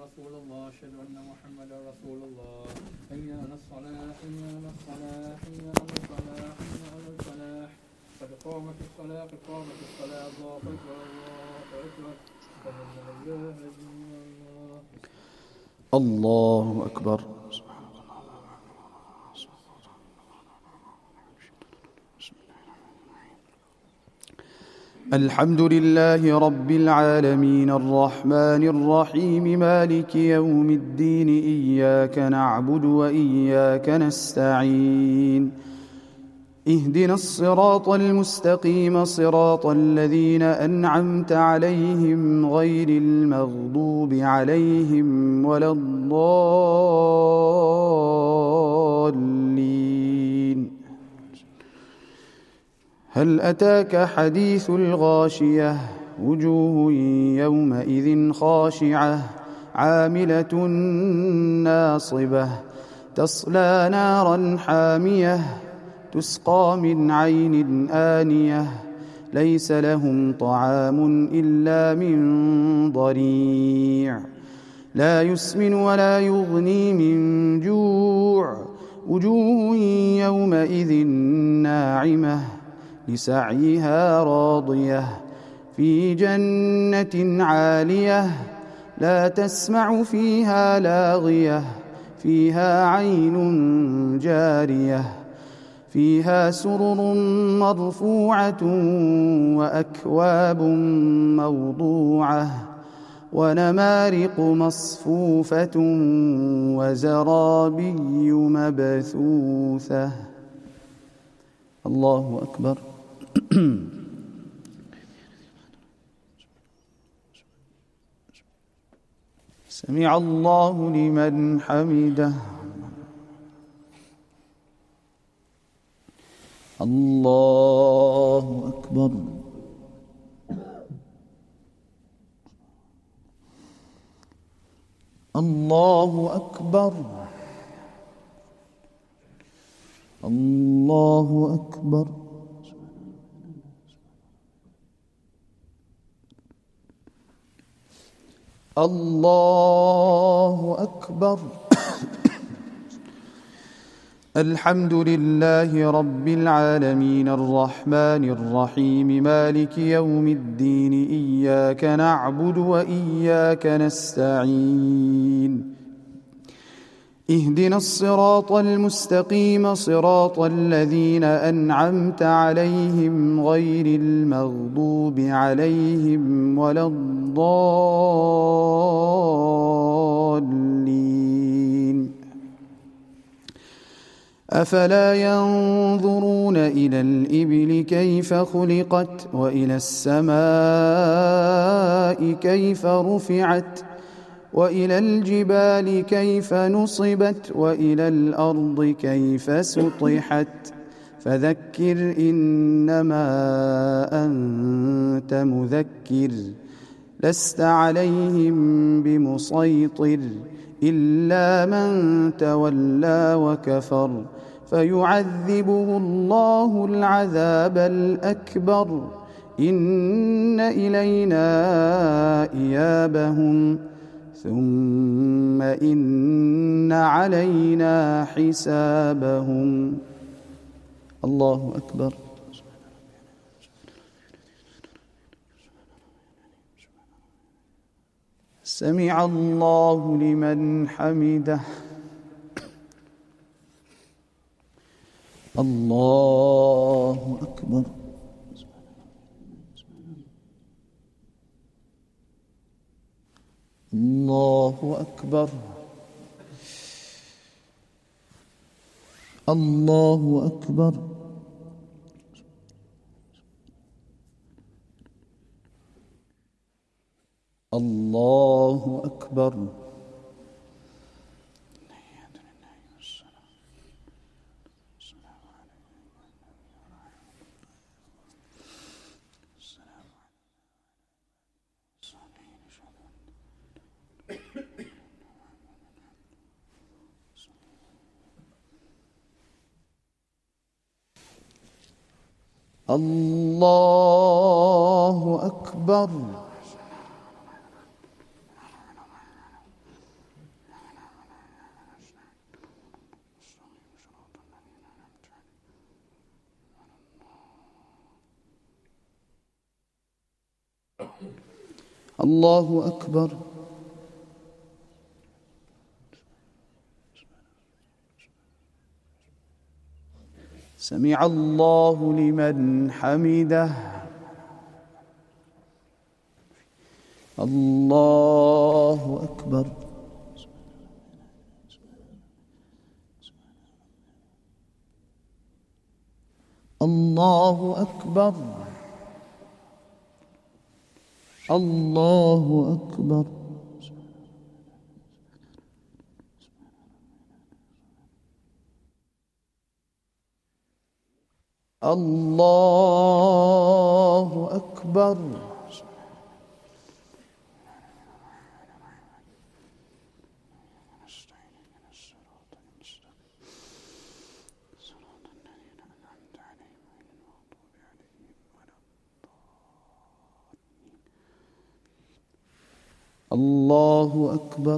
رسول الله أشهد أن محمدا رسول الله حي على الصلاة حي على الصلاة حي على الفلاح حي على الفلاح قد قامت الصلاة قد قامت الصلاة الله أكبر الله أكبر لا إله إلا الله الله أكبر. الحمد لله رب العالمين الرحمن الرحيم مالك يوم الدين إياك نعبد وإياك نستعين اهدنا الصراط المستقيم صراط الذين أنعمت عليهم غير المغضوب عليهم ولا الضالين. هل أتاك حديث الغاشية وجوه يومئذ خاشعة عاملة ناصبة تصلى نارا حامية تسقى من عين آنية ليس لهم طعام إلا من ضريع لا يسمن ولا يغني من جوع وجوه يومئذ ناعمة لسعيها راضية في جنة عالية لا تسمع فيها لاغية فيها عين جارية فيها سرر مرفوعة وأكواب موضوعة ونمارق مصفوفة وزرابي مبثوثة. الله أكبر. سمع الله لمن حمده. الله أكبر. الله أكبر. الله أكبر. الله أكبر. الحمد لله رب العالمين الرحمن الرحيم مالك يوم الدين إياك نعبد وإياك نستعين اهدنا الصراط المستقيم صراط الذين أنعمت عليهم غير المغضوب عليهم ولا الضالين. أفلا ينظرون إلى الإبل كيف خلقت وإلى السماء كيف رفعت وإلى الجبال كيف نصبت وإلى الأرض كيف سطحت فذكر إنما أنت مذكر لست عليهم بمسيطر إلا من تولى وكفر فيعذبه الله العذاب الأكبر إن إلينا إيابهم ثم إن علينا حسابهم. الله أكبر. سمع الله لمن حمده. الله أكبر. الله أكبر. الله أكبر. الله أكبر. الله أكبر. الله أكبر. سمع الله لمن حمده. الله أكبر. الله أكبر. الله أكبر. الله أكبر. الله أكبر.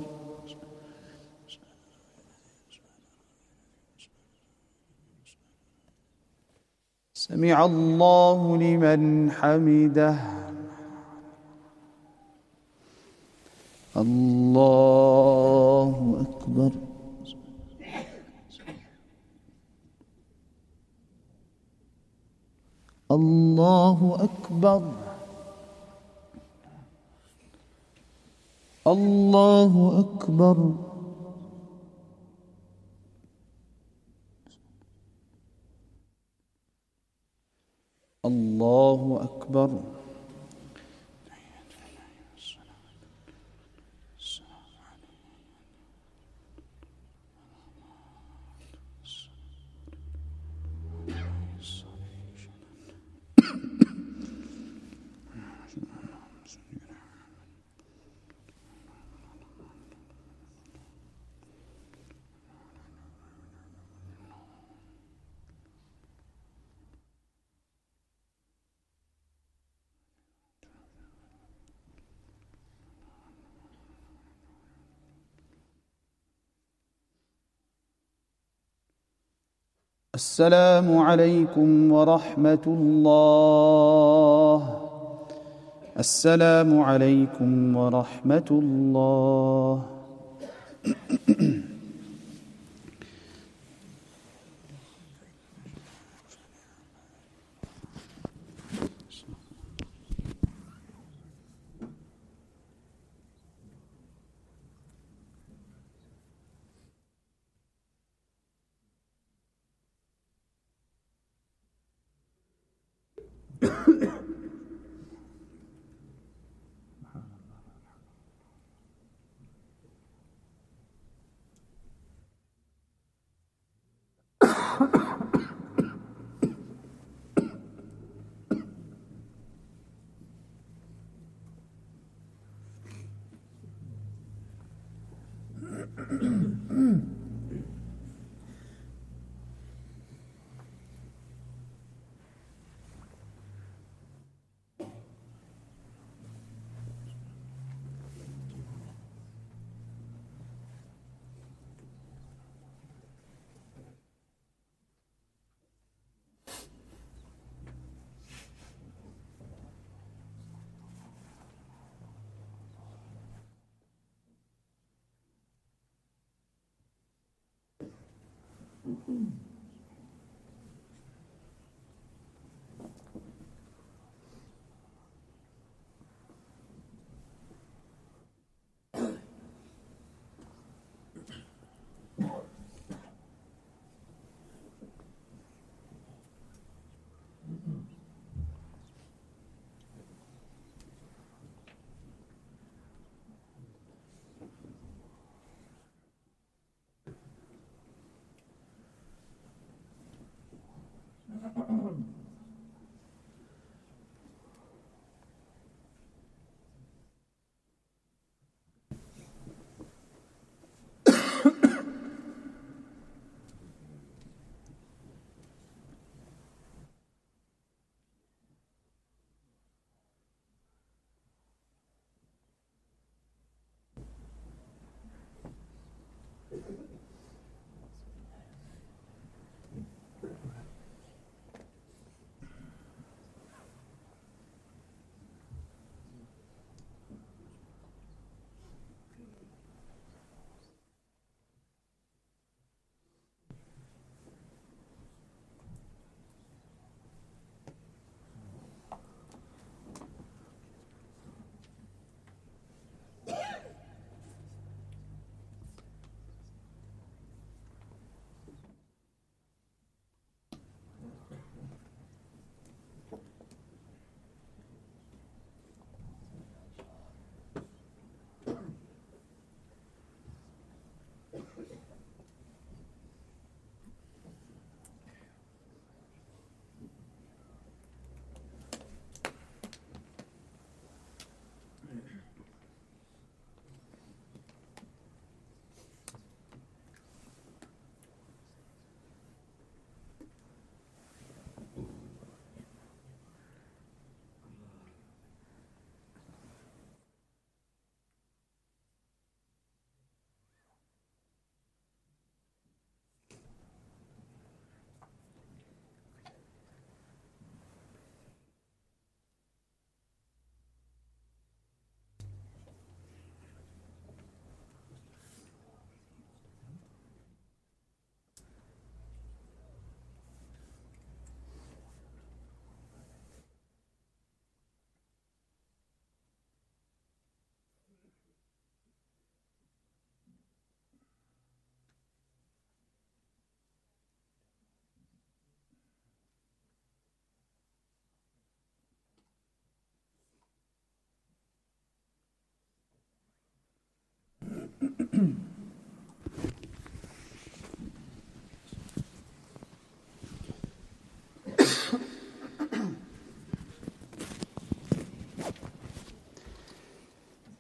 سمع الله لمن حمده. الله أكبر. الله أكبر. الله أكبر. الله أكبر. السلام عليكم ورحمة الله. السلام عليكم ورحمة الله.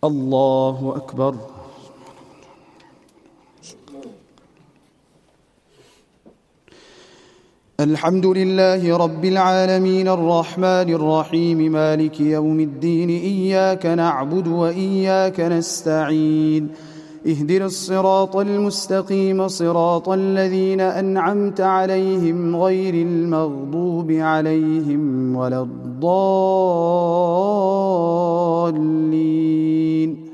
الله أكبر. الحمد لله رب العالمين الرحمن الرحيم مالك يوم الدين إياك نعبد وإياك نستعين اهدنا الصراط المستقيم صراط الذين أنعمت عليهم غير المغضوب عليهم ولا الضالين.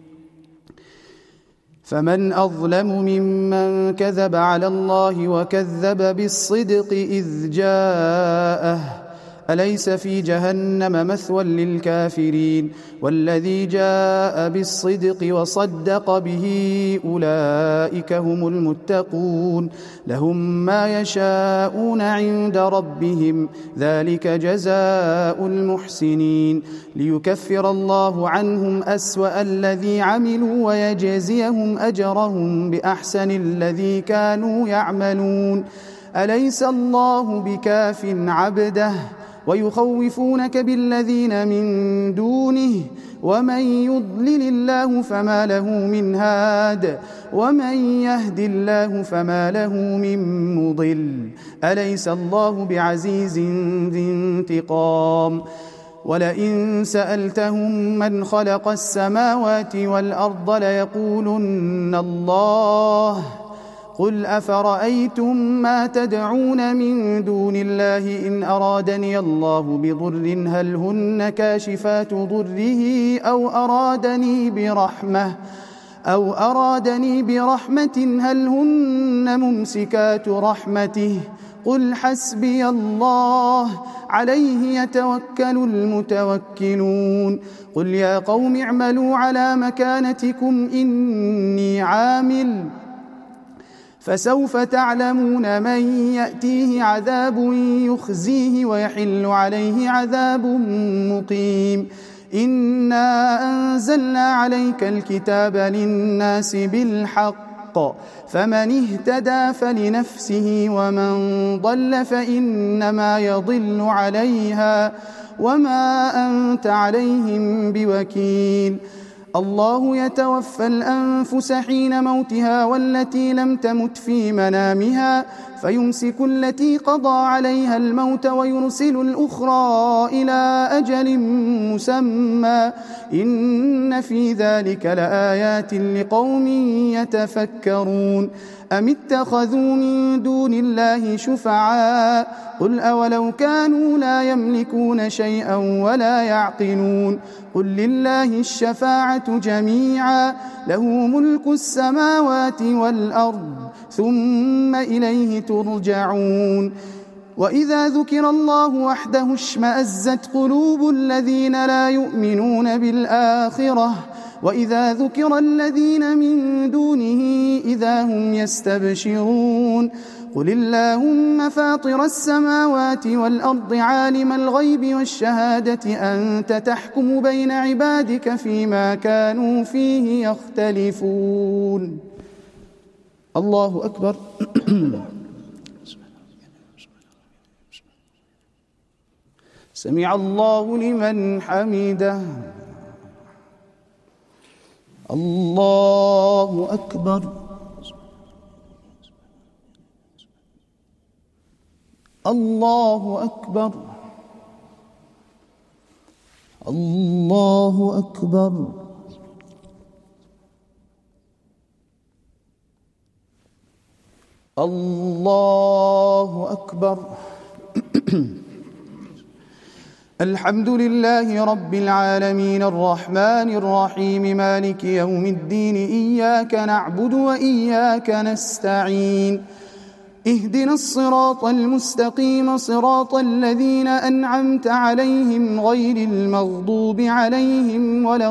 فمن أظلم ممن كذب على الله وكذب بالصدق إذ جاءه أليس في جهنم مثوى للكافرين والذي جاء بالصدق وصدق به أولئك هم المتقون لهم ما يشاءون عند ربهم ذلك جزاء المحسنين ليكفر الله عنهم أسوأ الذي عملوا ويجزيهم أجرهم بأحسن الذي كانوا يعملون أليس الله بكاف عبده ويخوفونك بالذين من دونه ومن يضلل الله فما له من هاد ومن يهد الله فما له من مضل أليس الله بعزيز ذي انتقام ولئن سألتهم من خلق السماوات والأرض ليقولن الله قل أفرأيتم ما تدعون من دون الله إن أرادني الله بضر هل هن كاشفات ضره أو أرادني برحمة هل هن ممسكات رحمته قل حسبي الله عليه يتوكل المتوكلون قل يا قوم اعملوا على مكانتكم إني عامل فسوف تعلمون من يأتيه عذاب يخزيه ويحل عليه عذاب مقيم إنا أنزلنا عليك الكتاب للناس بالحق فمن اهتدى فلنفسه ومن ضل فإنما يضل عليها وما أنت عليهم بوكيل الله يتوفى الأنفس حين موتها والتي لم تمت في منامها فيمسك التي قضى عليها الموت ويرسل الأخرى إلى أجل مسمى إن في ذلك لآيات لقوم يتفكرون أم اتخذوا من دون الله شفعاء قل أولو كانوا لا يملكون شيئا ولا يعقلون قل لله الشفاعة جميعا له ملك السماوات والأرض ثم إليه ترجعون وإذا ذكر الله وحده اشمأزت قلوب الذين لا يؤمنون بالآخرة وإذا ذكر الذين من دونه إذا هم يستبشرون قل اللهم فاطر السماوات والأرض عالم الغيب والشهادة أنت تحكم بين عبادك فيما كانوا فيه يختلفون. الله أكبر. سمع الله لمن حمده. الله أكبر. الله أكبر. الله أكبر. الله أكبر. الحمد لله رب العالمين الرحمن الرحيم مالك يوم الدين إياك نعبد وإياك نستعين اهدنا الصراط المستقيم صراط الذين أنعمت عليهم غير المغضوب عليهم ولا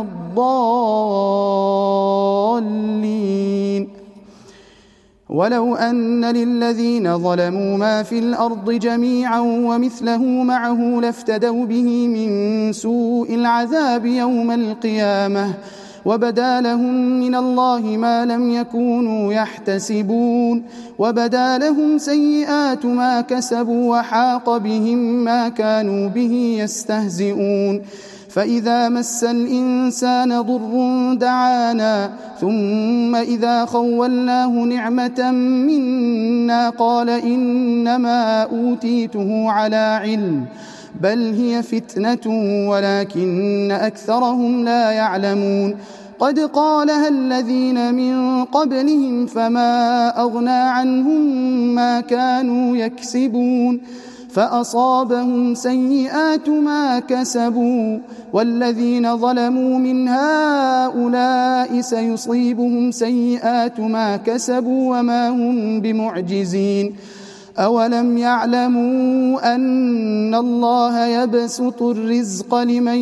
الضالين ولو أن للذين ظلموا ما في الأرض جميعا ومثله معه لافتدوا به من سوء العذاب يوم القيامة وبدا لهم من الله ما لم يكونوا يحتسبون وبدا لهم سيئات ما كسبوا وحاق بهم ما كانوا به يستهزئون فإذا مس الإنسان ضر دعانا ثم إذا خولناه نعمة منا قال إنما أوتيته على علم بل هي فتنة ولكن أكثرهم لا يعلمون قد قالها الذين من قبلهم فما أغنى عنهم ما كانوا يكسبون فأصابهم سيئات ما كسبوا والذين ظلموا من هؤلاء سيصيبهم سيئات ما كسبوا وما هم بمعجزين أولم يعلموا أن الله يبسط الرزق لمن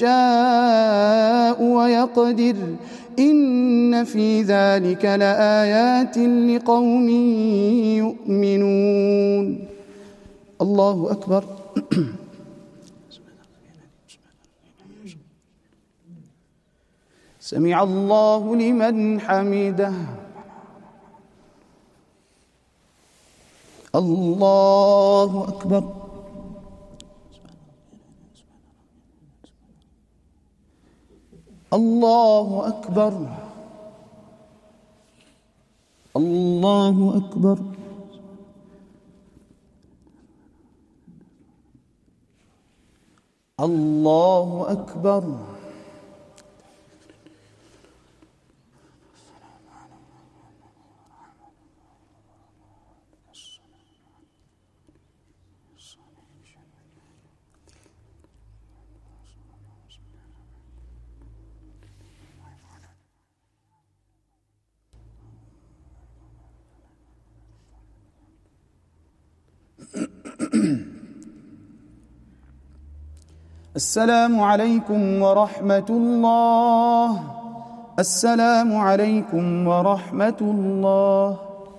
يشاء ويقدر إن في ذلك لآيات لقوم يؤمنون الله أكبر سمع الله لمن حمده الله أكبر الله أكبر الله أكبر الله أكبر السلام عليكم ورحمة الله السلام عليكم ورحمة الله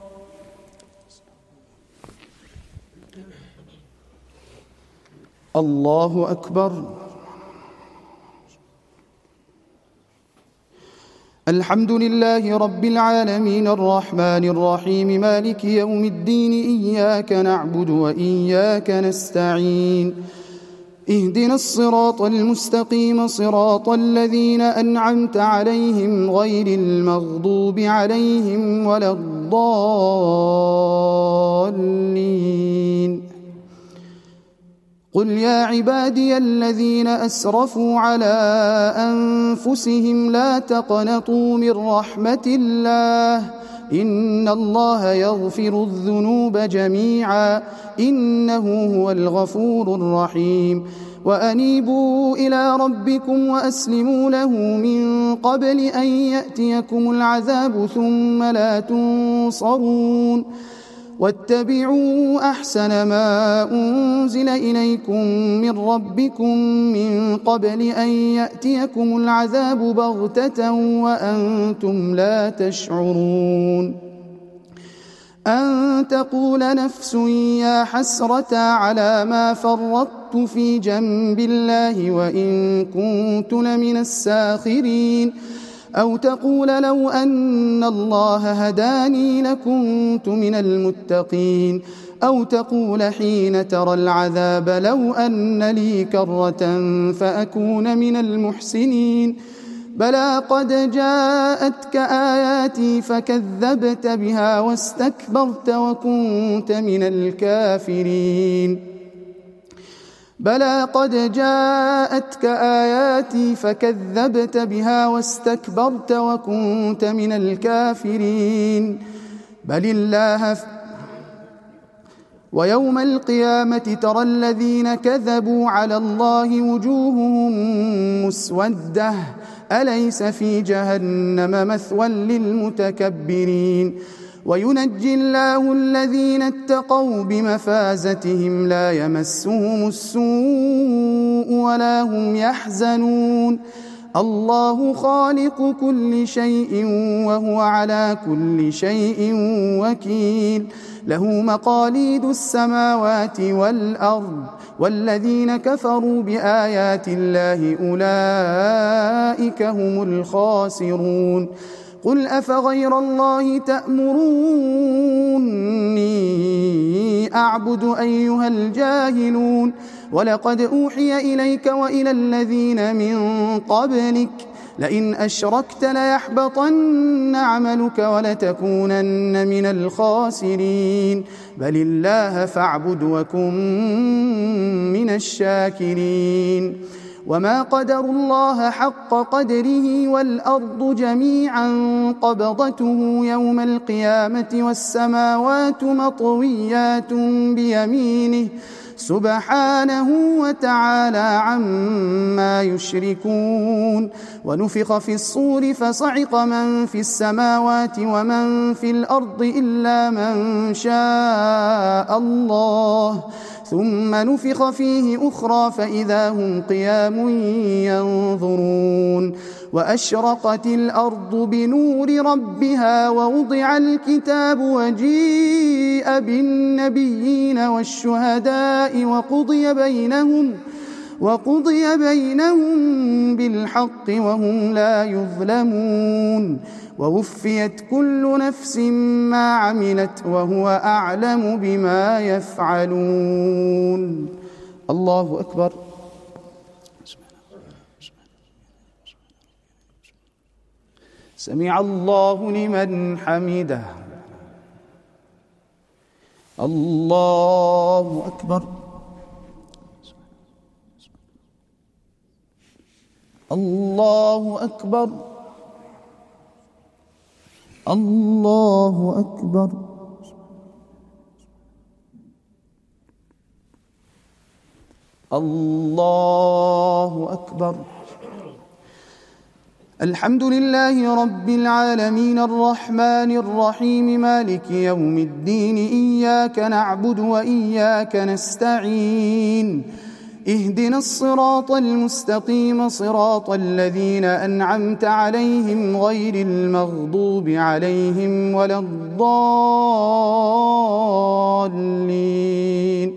الله أكبر الحمد لله رب العالمين الرحمن الرحيم مالك يوم الدين إياك نعبد وإياك نستعين اهدنا الصراط المستقيم صراط الذين أنعمت عليهم غير المغضوب عليهم ولا الضالين قل يا عبادي الذين أسرفوا على أنفسهم لا تقنطوا من رحمة الله إن الله يغفر الذنوب جميعا إنه هو الغفور الرحيم وأنيبوا إلى ربكم وأسلموا له من قبل أن يأتيكم العذاب ثم لا تنصرون واتبعوا أحسن ما أنزل إليكم من ربكم من قبل أن يأتيكم العذاب بغتة وأنتم لا تشعرون أن تقول نفس يا حسرة على ما فرطت في جنب الله وإن كنت لمن الساخرين أو تقول لو أن الله هداني لكنت من المتقين أو تقول حين ترى العذاب لو أن لي كرة فأكون من المحسنين بلى قد جاءتك آياتي فكذبت بها واستكبرت وكنت من الكافرين بلى قد جاءتك آياتي فكذبت بها واستكبرت وكنت من الكافرين بل الله ويوم القيامة ترى الذين كذبوا على الله وجوههم مسودة أليس في جهنم مثوى للمتكبرين وينجي الله الذين اتقوا بمفازتهم لا يمسهم السوء ولا هم يحزنون الله خالق كل شيء وهو على كل شيء وكيل له مقاليد السماوات والأرض والذين كفروا بآيات الله أولئك هم الخاسرون قل أفغير الله تأمروني أعبد أيها الجاهلون ولقد أوحي إليك وإلى الذين من قبلك لئن أشركت ليحبطن عملك ولتكونن من الخاسرين بل الله فاعبد وكن من الشاكرين وما قدروا الله حق قدره والأرض جميعا قبضته يوم القيامة والسماوات مطويات بيمينه سبحانه وتعالى عما يشركون ونفخ في الصور فصعق من في السماوات ومن في الأرض إلا من شاء الله ثم نفخ فيه أخرى فإذا هم قيام ينظرون وأشرقت الأرض بنور ربها ووضع الكتاب وجيء بالنبيين والشهداء وقضي بينهم بالحق وهم لا يظلمون ووفيت كل نفس ما عملت وهو أعلم بما يفعلون الله أكبر سمع الله لمن حمده الله أكبر الله أكبر الله أكبر الله أكبر الحمد لله رب العالمين الرحمن الرحيم مالك يوم الدين إياك نعبد وإياك نستعين اهدنا الصراط المستقيم صراط الذين أنعمت عليهم غير المغضوب عليهم ولا الضالين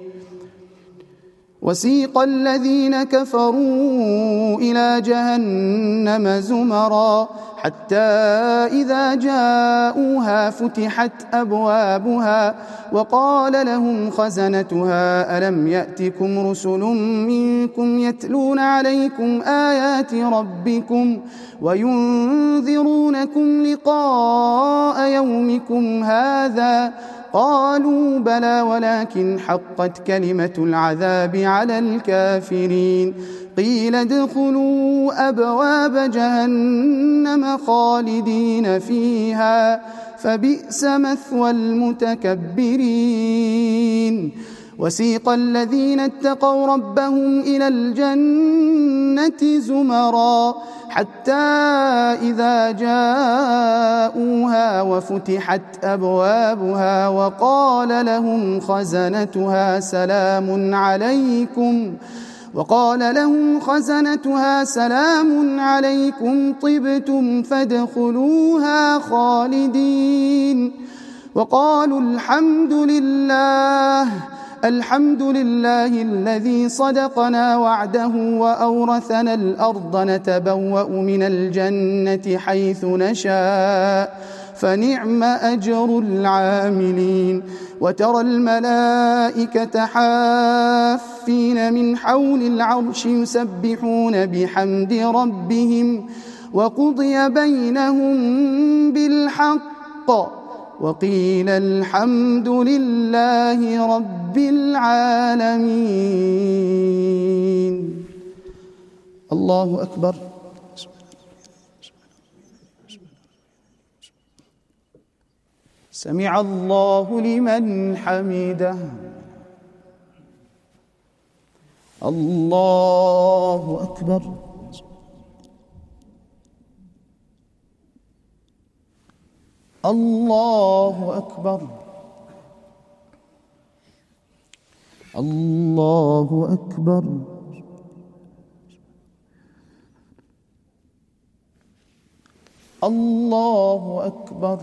وسيق الذين كفروا إلى جهنم زمرا حتى إذا جاءوها فتحت أبوابها وقال لهم خزنتها ألم يأتكم رسل منكم يتلون عليكم آيات ربكم وينذرونكم لقاء يومكم هذا قالوا بلى ولكن حقت كلمة العذاب على الكافرين قيل ادخلوا أبواب جهنم خالدين فيها فبئس مثوى المتكبرين وسيق الذين اتقوا ربهم إلى الجنة زمرا حتى إذا جاءوها وفتحت أبوابها وقال لهم خزنتها سلام عليكم طبتم فادخلوها خالدين وقالوا الحمد لله الذي صدقنا وعده وأورثنا الأرض نتبوأ من الجنة حيث نشاء فنعم أجر العاملين وترى الملائكة حافين من حول العرش يسبحون بحمد ربهم وقضي بينهم بالحق وقيل الحمد لله رب العالمين الله أكبر سمع الله لمن حمده الله أكبر الله أكبر الله أكبر الله أكبر.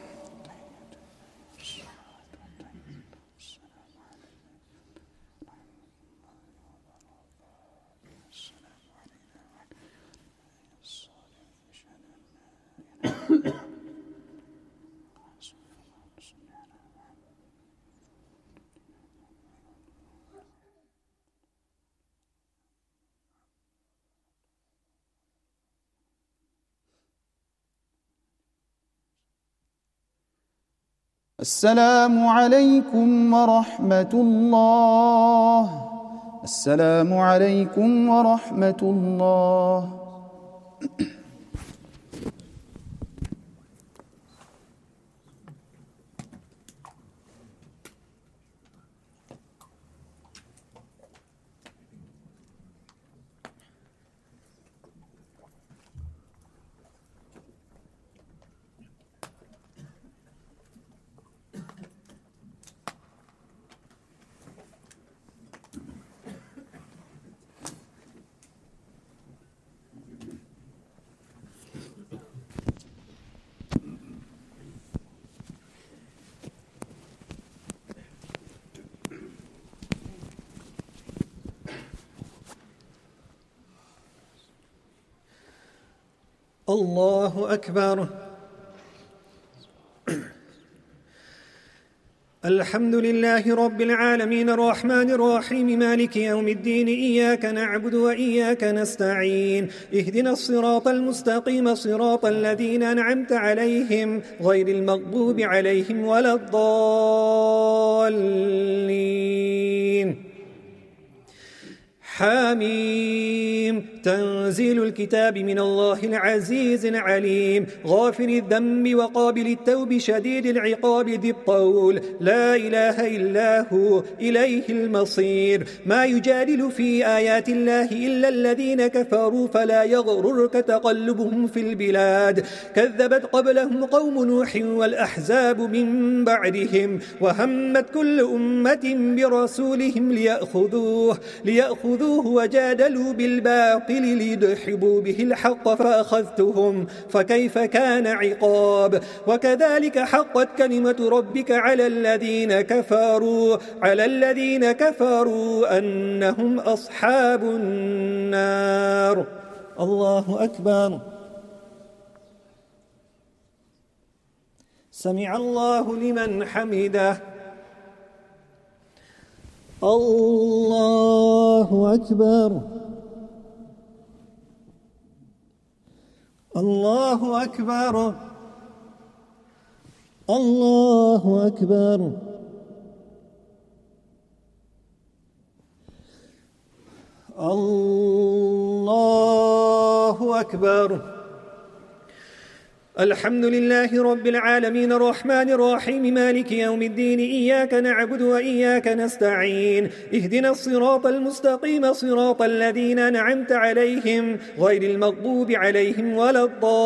السلام عليكم ورحمة الله. السلام عليكم ورحمة الله. الله أكبر. الحمد لله رب العالمين الرحمن الرحيم مالك يوم الدين إياك نعبد وإياك نستعين اهدنا الصراط المستقيم صراط الذين أنعمت عليهم غير المغضوب عليهم ولا الضالين. حاميم تنزيل الكتاب من الله العزيز العليم غافر الذنب وقابل التوب شديد العقاب ذي الطول لا إله إلا هو إليه المصير. ما يجادل في آيات الله إلا الذين كفروا فلا يغررك تقلبهم في البلاد. كذبت قبلهم قوم نوح والأحزاب من بعدهم وهمت كل أمة برسولهم ليأخذوه وجادلوا بالباطل ليدحضوا به الحق فأخذتهم فكيف كان عقاب. وكذلك حقت كلمة ربك على الذين كفروا أنهم أصحاب النار. الله أكبر. سمع الله لمن حمده. الله أكبر. الله أكبر. الله أكبر. الله أكبر. الحمد لله رب العالمين الرحمن الرحيم مالك يوم الدين إياك نعبد وإياك نستعين اهدنا الصراط المستقيم صراط الذين أنعمت عليهم غير المغضوب عليهم ولا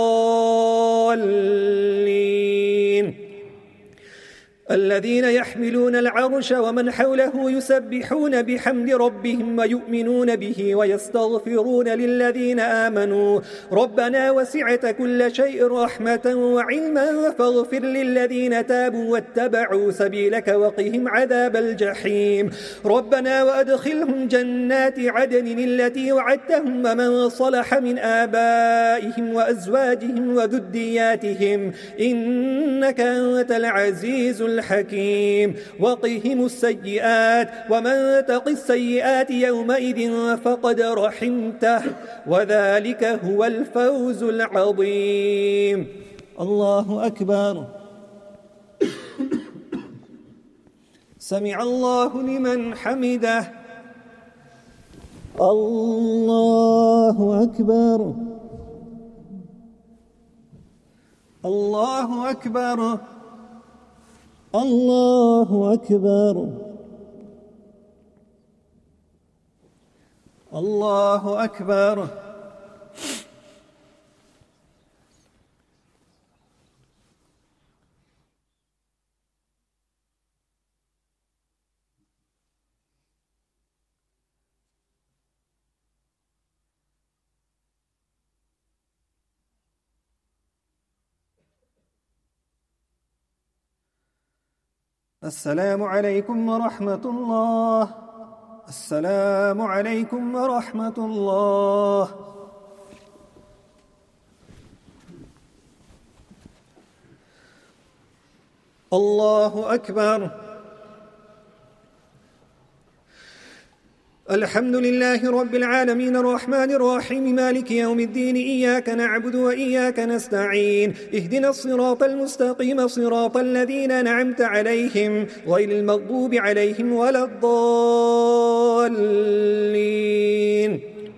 الضالين. الذين يحملون العرش ومن حوله يسبحون بحمد ربهم ويؤمنون به ويستغفرون للذين آمنوا ربنا وسعت كل شيء رحمة وعلما فاغفر للذين تابوا واتبعوا سبيلك وقهم عذاب الجحيم. ربنا وأدخلهم جنات عدن التي وعدتهم ومن صلح من آبائهم وأزواجهم وذرياتهم إنك أنت العزيز الحكيم. وقهم السيئات ومن تق السيئات يومئذ فقد رحمته وذلك هو الفوز العظيم. الله أكبر. سمع الله لمن حمده. الله أكبر. الله أكبر. الله أكبر. الله أكبر. السلام عليكم ورحمة الله. السلام عليكم ورحمة الله. الله أكبر. الحمد لله رب العالمين الرحمن الرحيم مالك يوم الدين إياك نعبد وإياك نستعين اهدنا الصراط المستقيم صراط الذين أنعمت عليهم غير المغضوب عليهم ولا الضالين.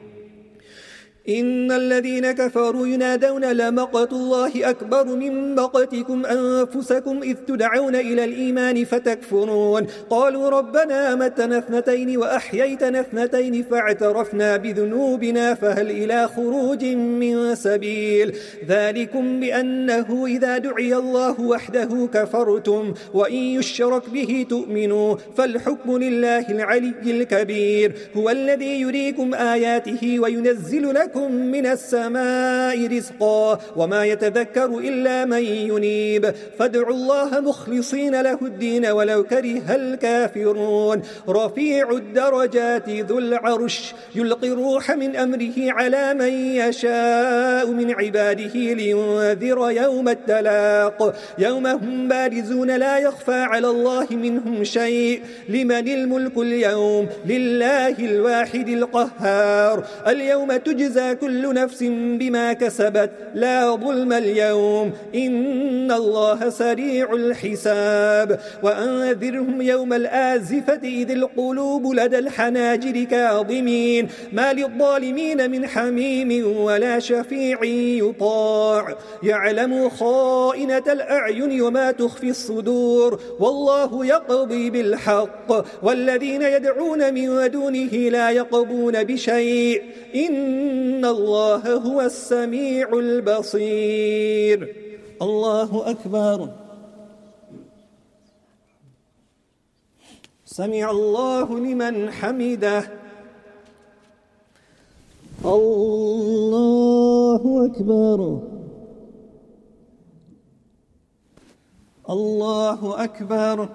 إن الذين كفروا ينادون لمقت الله أكبر من مقتكم أنفسكم إذ تدعون إلى الإيمان فتكفرون. قالوا ربنا أمتنا اثنتين وأحييتنا اثنتين فاعترفنا بذنوبنا فهل إلى خروج من سبيل. ذلكم بأنه إذا دعي الله وحده كفرتم وإن يشرك به تؤمنوا فالحكم لله العلي الكبير. هو الذي يريكم آياته وينزل لكم من السماء رزقا وما يتذكر إلا من ينيب فادعوا الله مخلصين له الدين ولو كره الكافرون. رفيع الدرجات ذو العرش يلقي الروح من أمره على من يشاء من عباده لينذر يوم التلاق يوم هم بارزون لا يخفى على الله منهم شيء. لمن الملك اليوم؟ لله الواحد القهار. اليوم تجزى كل نفس بما كسبت لا ظلم اليوم إن الله سريع الحساب. وأنذرهم يوم الآزفة إذ القلوب لدى الحناجر كاظمين ما للظالمين من حميم ولا شفيع يطاع. يعلم خائنة الأعين وما تخفي الصدور والله يقضي بالحق والذين يدعون من دونه لا يقضون بشيء إن الله هو السميع البصير. الله أكبر. سمع الله لمن حمده. الله أكبر. الله أكبر.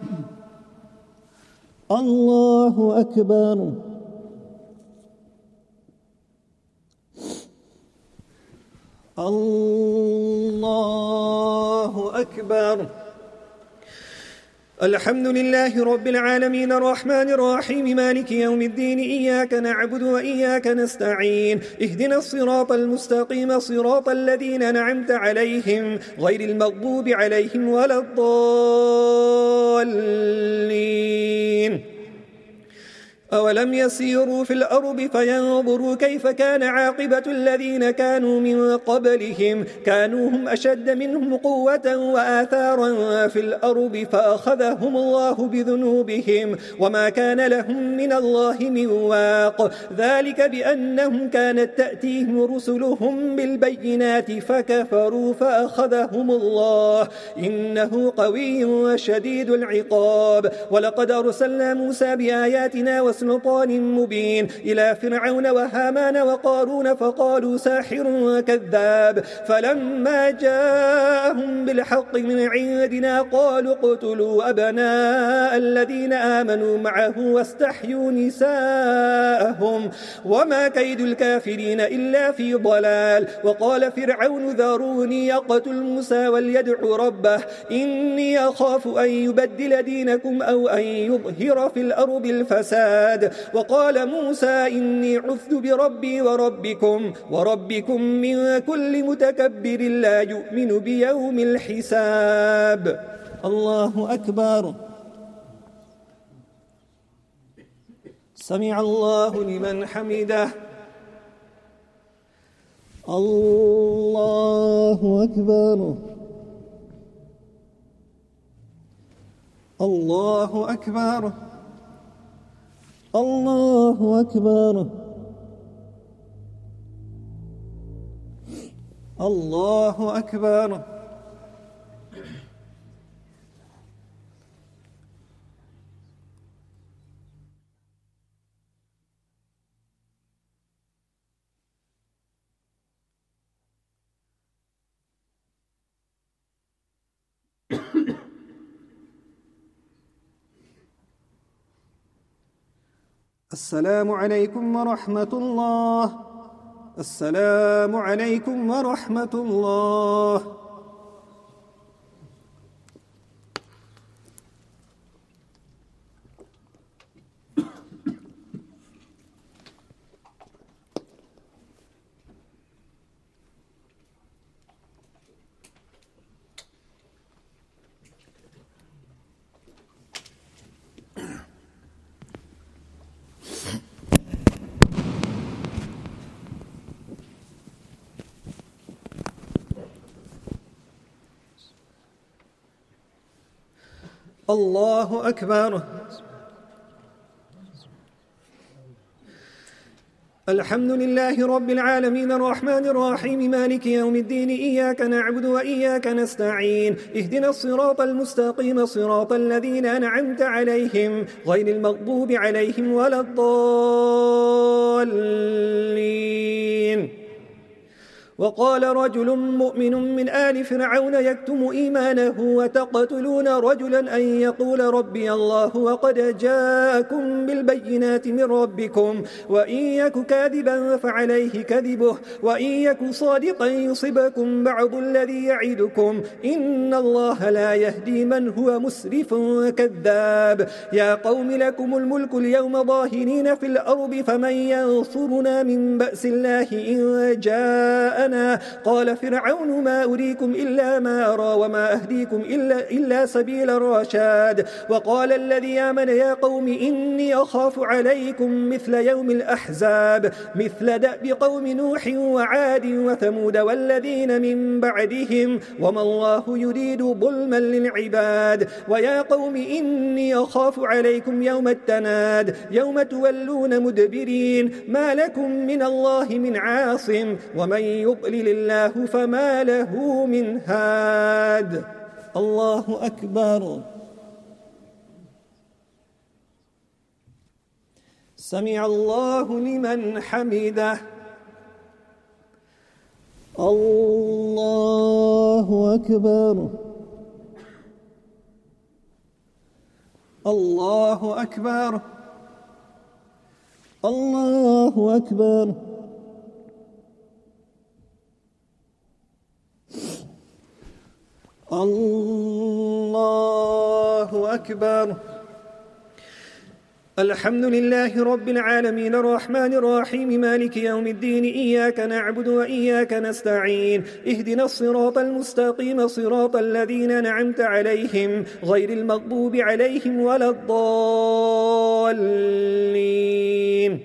الله أكبر. الله أكبر. الحمد لله رب العالمين الرحمن الرحيم مالك يوم الدين إياك نعبد وإياك نستعين اهدنا الصراط المستقيم صراط الذين أنعمت عليهم غير المغضوب عليهم ولا الضالين. أولم يسيروا في الأرض فينظروا كيف كان عاقبة الذين كانوا من قبلهم كانوا هم أشد منهم قوة وآثارا في الأرض فأخذهم الله بذنوبهم وما كان لهم من الله من واق. ذلك بأنهم كانت تأتيهم رسلهم بالبينات فكفروا فأخذهم الله إنه قوي وشديد العقاب. ولقد أرسلنا موسى بآياتنا سلطان مبين إلى فرعون وهامان وقارون فقالوا ساحر كذاب فلما جاءهم بالحق من عندنا قالوا اقتلوا أبناء الذين آمنوا معه واستحيوا نساءهم وما كيد الكافرين إلا في ضلال. وقال فرعون ذروني أقتل موسى وليدع ربه إني أخاف أن يبدل دينكم أو أن يظهر في الأرض الفساد. وقال موسى إني عذت بربي وربكم من كل متكبر لا يؤمن بيوم الحساب. الله أكبر. سمع الله لمن حمده. الله أكبر. الله أكبر. الله أكبر. الله أكبر. السلام عليكم ورحمة الله. السلام عليكم ورحمة الله. الله أكبر. الحمد لله رب العالمين الرحمن الرحيم مالك يوم الدين إياك نعبد وإياك نستعين اهدنا الصراط المستقيم صراط الذين أنعمت عليهم غير المغضوب عليهم ولا الضالين. وقال رجل مؤمن من آل فرعون يكتم إيمانه وتقتلون رجلا أن يقول ربي الله وقد جاءكم بالبينات من ربكم وإن يك كاذبا فعليه كذبه وإن يك صادقا يصبكم بعض الذي يعدكم إن الله لا يهدي من هو مسرف كذاب. يا قوم لكم الملك اليوم ظاهرين في الأرض فمن ينصرنا من بأس الله إن جاءنا. قال فرعون ما أريكم إلا ما أرى وما أهديكم إلا سبيل الرشاد. وقال الذي آمن يا قوم إني أخاف عليكم مثل يوم الأحزاب مثل دأب قوم نوح وعاد وثمود والذين من بعدهم وما الله يريد ظلما للعباد. ويا قوم إني أخاف عليكم يوم التناد يوم تولون مدبرين ما لكم من الله من عاصم ومن يضلل الله فما له من هاد. الله أكبر. سمع الله لمن حمده. الله أكبر. الله أكبر. الله أكبر. الله أكبر. الحمد لله رب العالمين الرحمن الرحيم مالك يوم الدين إياك نعبد وإياك نستعين اهدنا الصراط المستقيم صراط الذين أنعمت عليهم غير المغضوب عليهم ولا الضالين.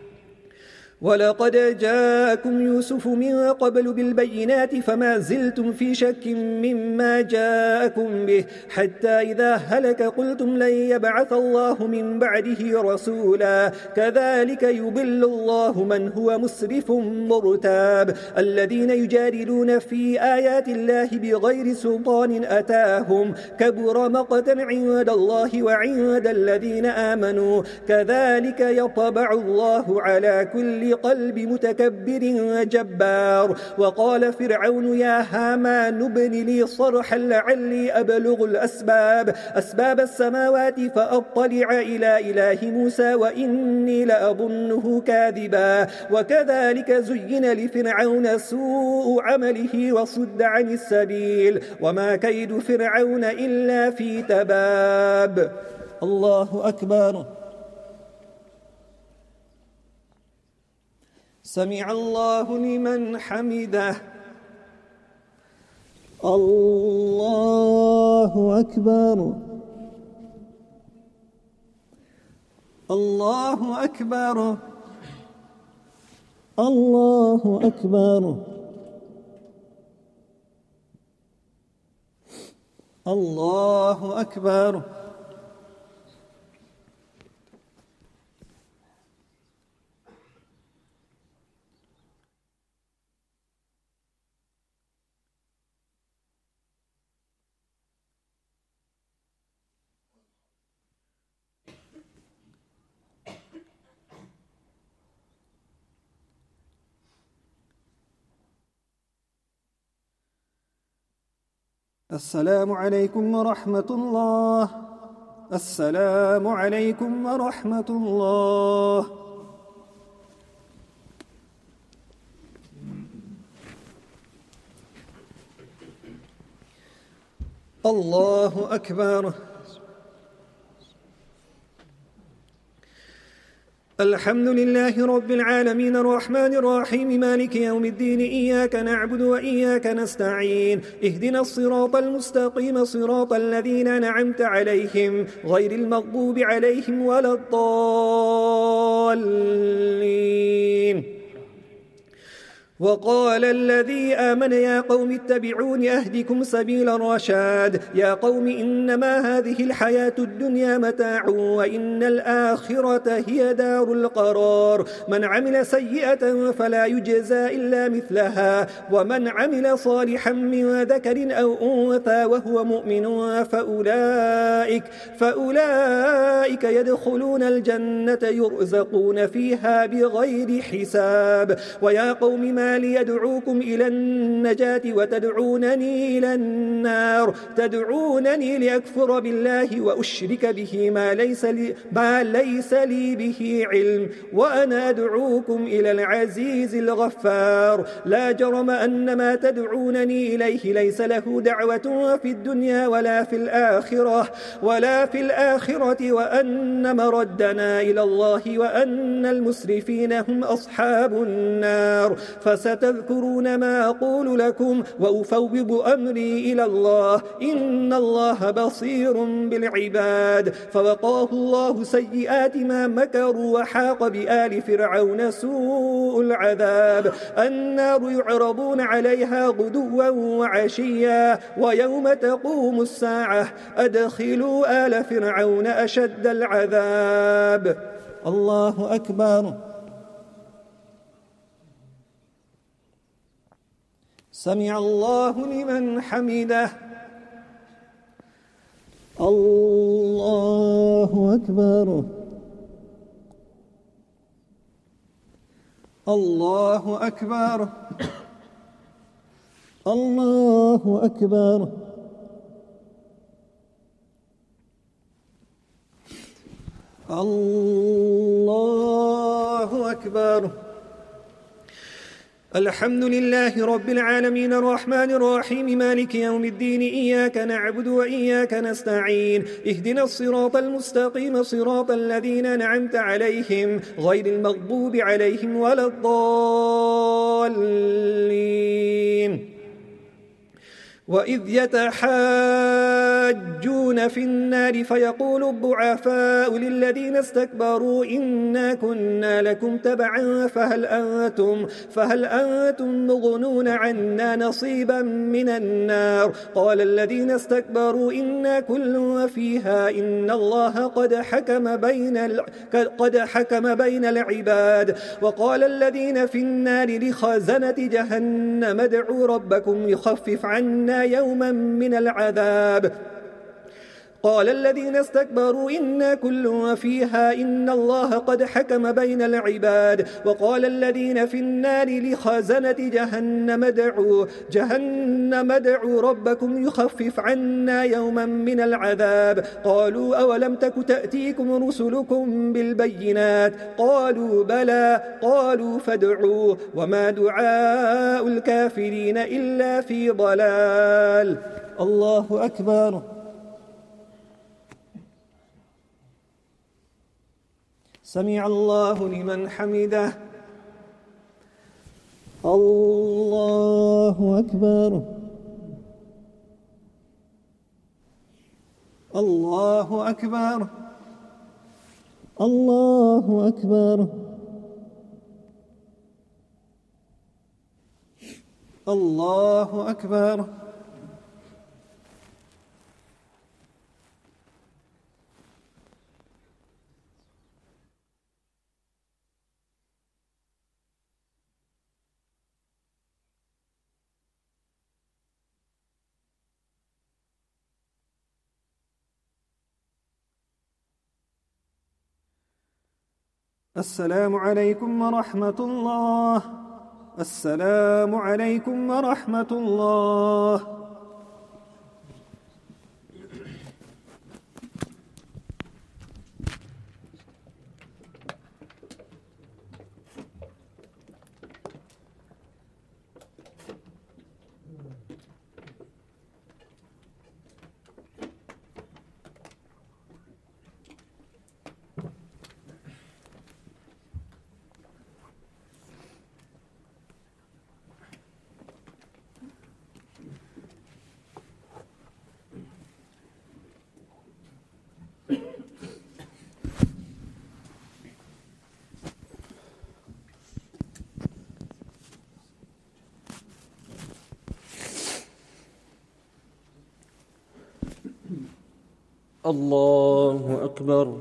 ولقد جاءكم يوسف من قبل بالبينات فما زلتم في شك مما جاءكم به حتى إذا هلك قلتم لن يبعث الله من بعده رسولا كذلك يضل الله من هو مسرف مرتاب. الذين يجادلون في آيات الله بغير سلطان أتاهم كبر مقتا عند الله وعند الذين آمنوا كذلك يطبع الله على كل قلب متكبر جبار. وقال فرعون يا هامان ابن لي صرحا لعلي أبلغ أسباب السماوات فأطلع إلى إله موسى وإني لأظنه كاذبا. وكذلك زين لفرعون سوء عمله وصد عن السبيل وما كيد فرعون إلا في تباب. الله أكبر. سمع الله لمن حمده. الله أكبر. الله أكبر. الله أكبر. الله أكبر. السلام عليكم ورحمة الله. السلام عليكم ورحمة الله. الله أكبر. الحمد لله رب العالمين الرحمن الرحيم مالك يوم الدين إياك نعبد وإياك نستعين اهدنا الصراط المستقيم صراط الذين أنعمت عليهم غير المغضوب عليهم ولا الضالين. وقال الذي آمن يا قوم اتبعون أهدكم سبيل الرشاد يا قوم إنما هذه الحياة الدنيا متاع وإن الآخرة هي دار القرار من عمل سيئة فلا يجزى إلا مثلها ومن عمل صالحا من ذكر أو أنثى وهو مؤمن فأولئك يدخلون الجنة يرزقون فيها بغير حساب. ويا قوم ما لي يدعوكم إلى النجاة وتدعونني إلى النار تدعونني لأكفر بالله وأشرك به ما ليس لي به علم وأنا أدعوكم إلى العزيز الغفار. لا جرم أن ما تدعونني إليه ليس له دعوة في الدنيا ولا في الآخرة وأن مردنا إلى الله وأن المسرفين هم أصحاب النار. فستذكرون ما أقول لكم وأفوض أمري إلى الله إن الله بصير بالعباد. فوقاه الله سيئات ما مكروا وحاق بآل فرعون سوء العذاب. النار يعرضون عليها غدوا وعشيا ويوم تقوم الساعة أدخلوا آل فرعون أشد العذاب. الله أكبر. سمع الله لمن حمده. الله أكبر. الله أكبر. الله أكبر. الله أكبر. الحمد لله رب العالمين الرحمن الرحيم مالك يوم الدين إياك نعبد وإياك نستعين اهدنا الصراط المستقيم صراط الذين أنعمت عليهم غير المغضوب عليهم ولا الضالين. وإذ يتحاجون في النار فيقول الضعفاء للذين استكبروا إنا كنا لكم تبعا فهل أنتم مغنون عنا نصيبا من النار. قال الذين استكبروا إنا كل فيها إن الله قد حكم بين العباد. وقال الذين في النار لخزنة جهنم ادعوا ربكم يخفف عنا يوما من العذاب. قال الذين استكبروا إنا كل فيها إن الله قد حكم بين العباد. وقال الذين في النار لخزنة جهنم ادعوا ربكم يخفف عنا يوما من العذاب. قالوا أولم تك تأتيكم رسلكم بالبينات قالوا بلى قالوا فادعوا وما دعاء الكافرين إلا في ضلال. الله أكبر. سمع الله لمن حمده. الله أكبر. الله أكبر. الله أكبر. الله أكبر. السلام عليكم ورحمة الله. السلام عليكم ورحمة الله. الله أكبر.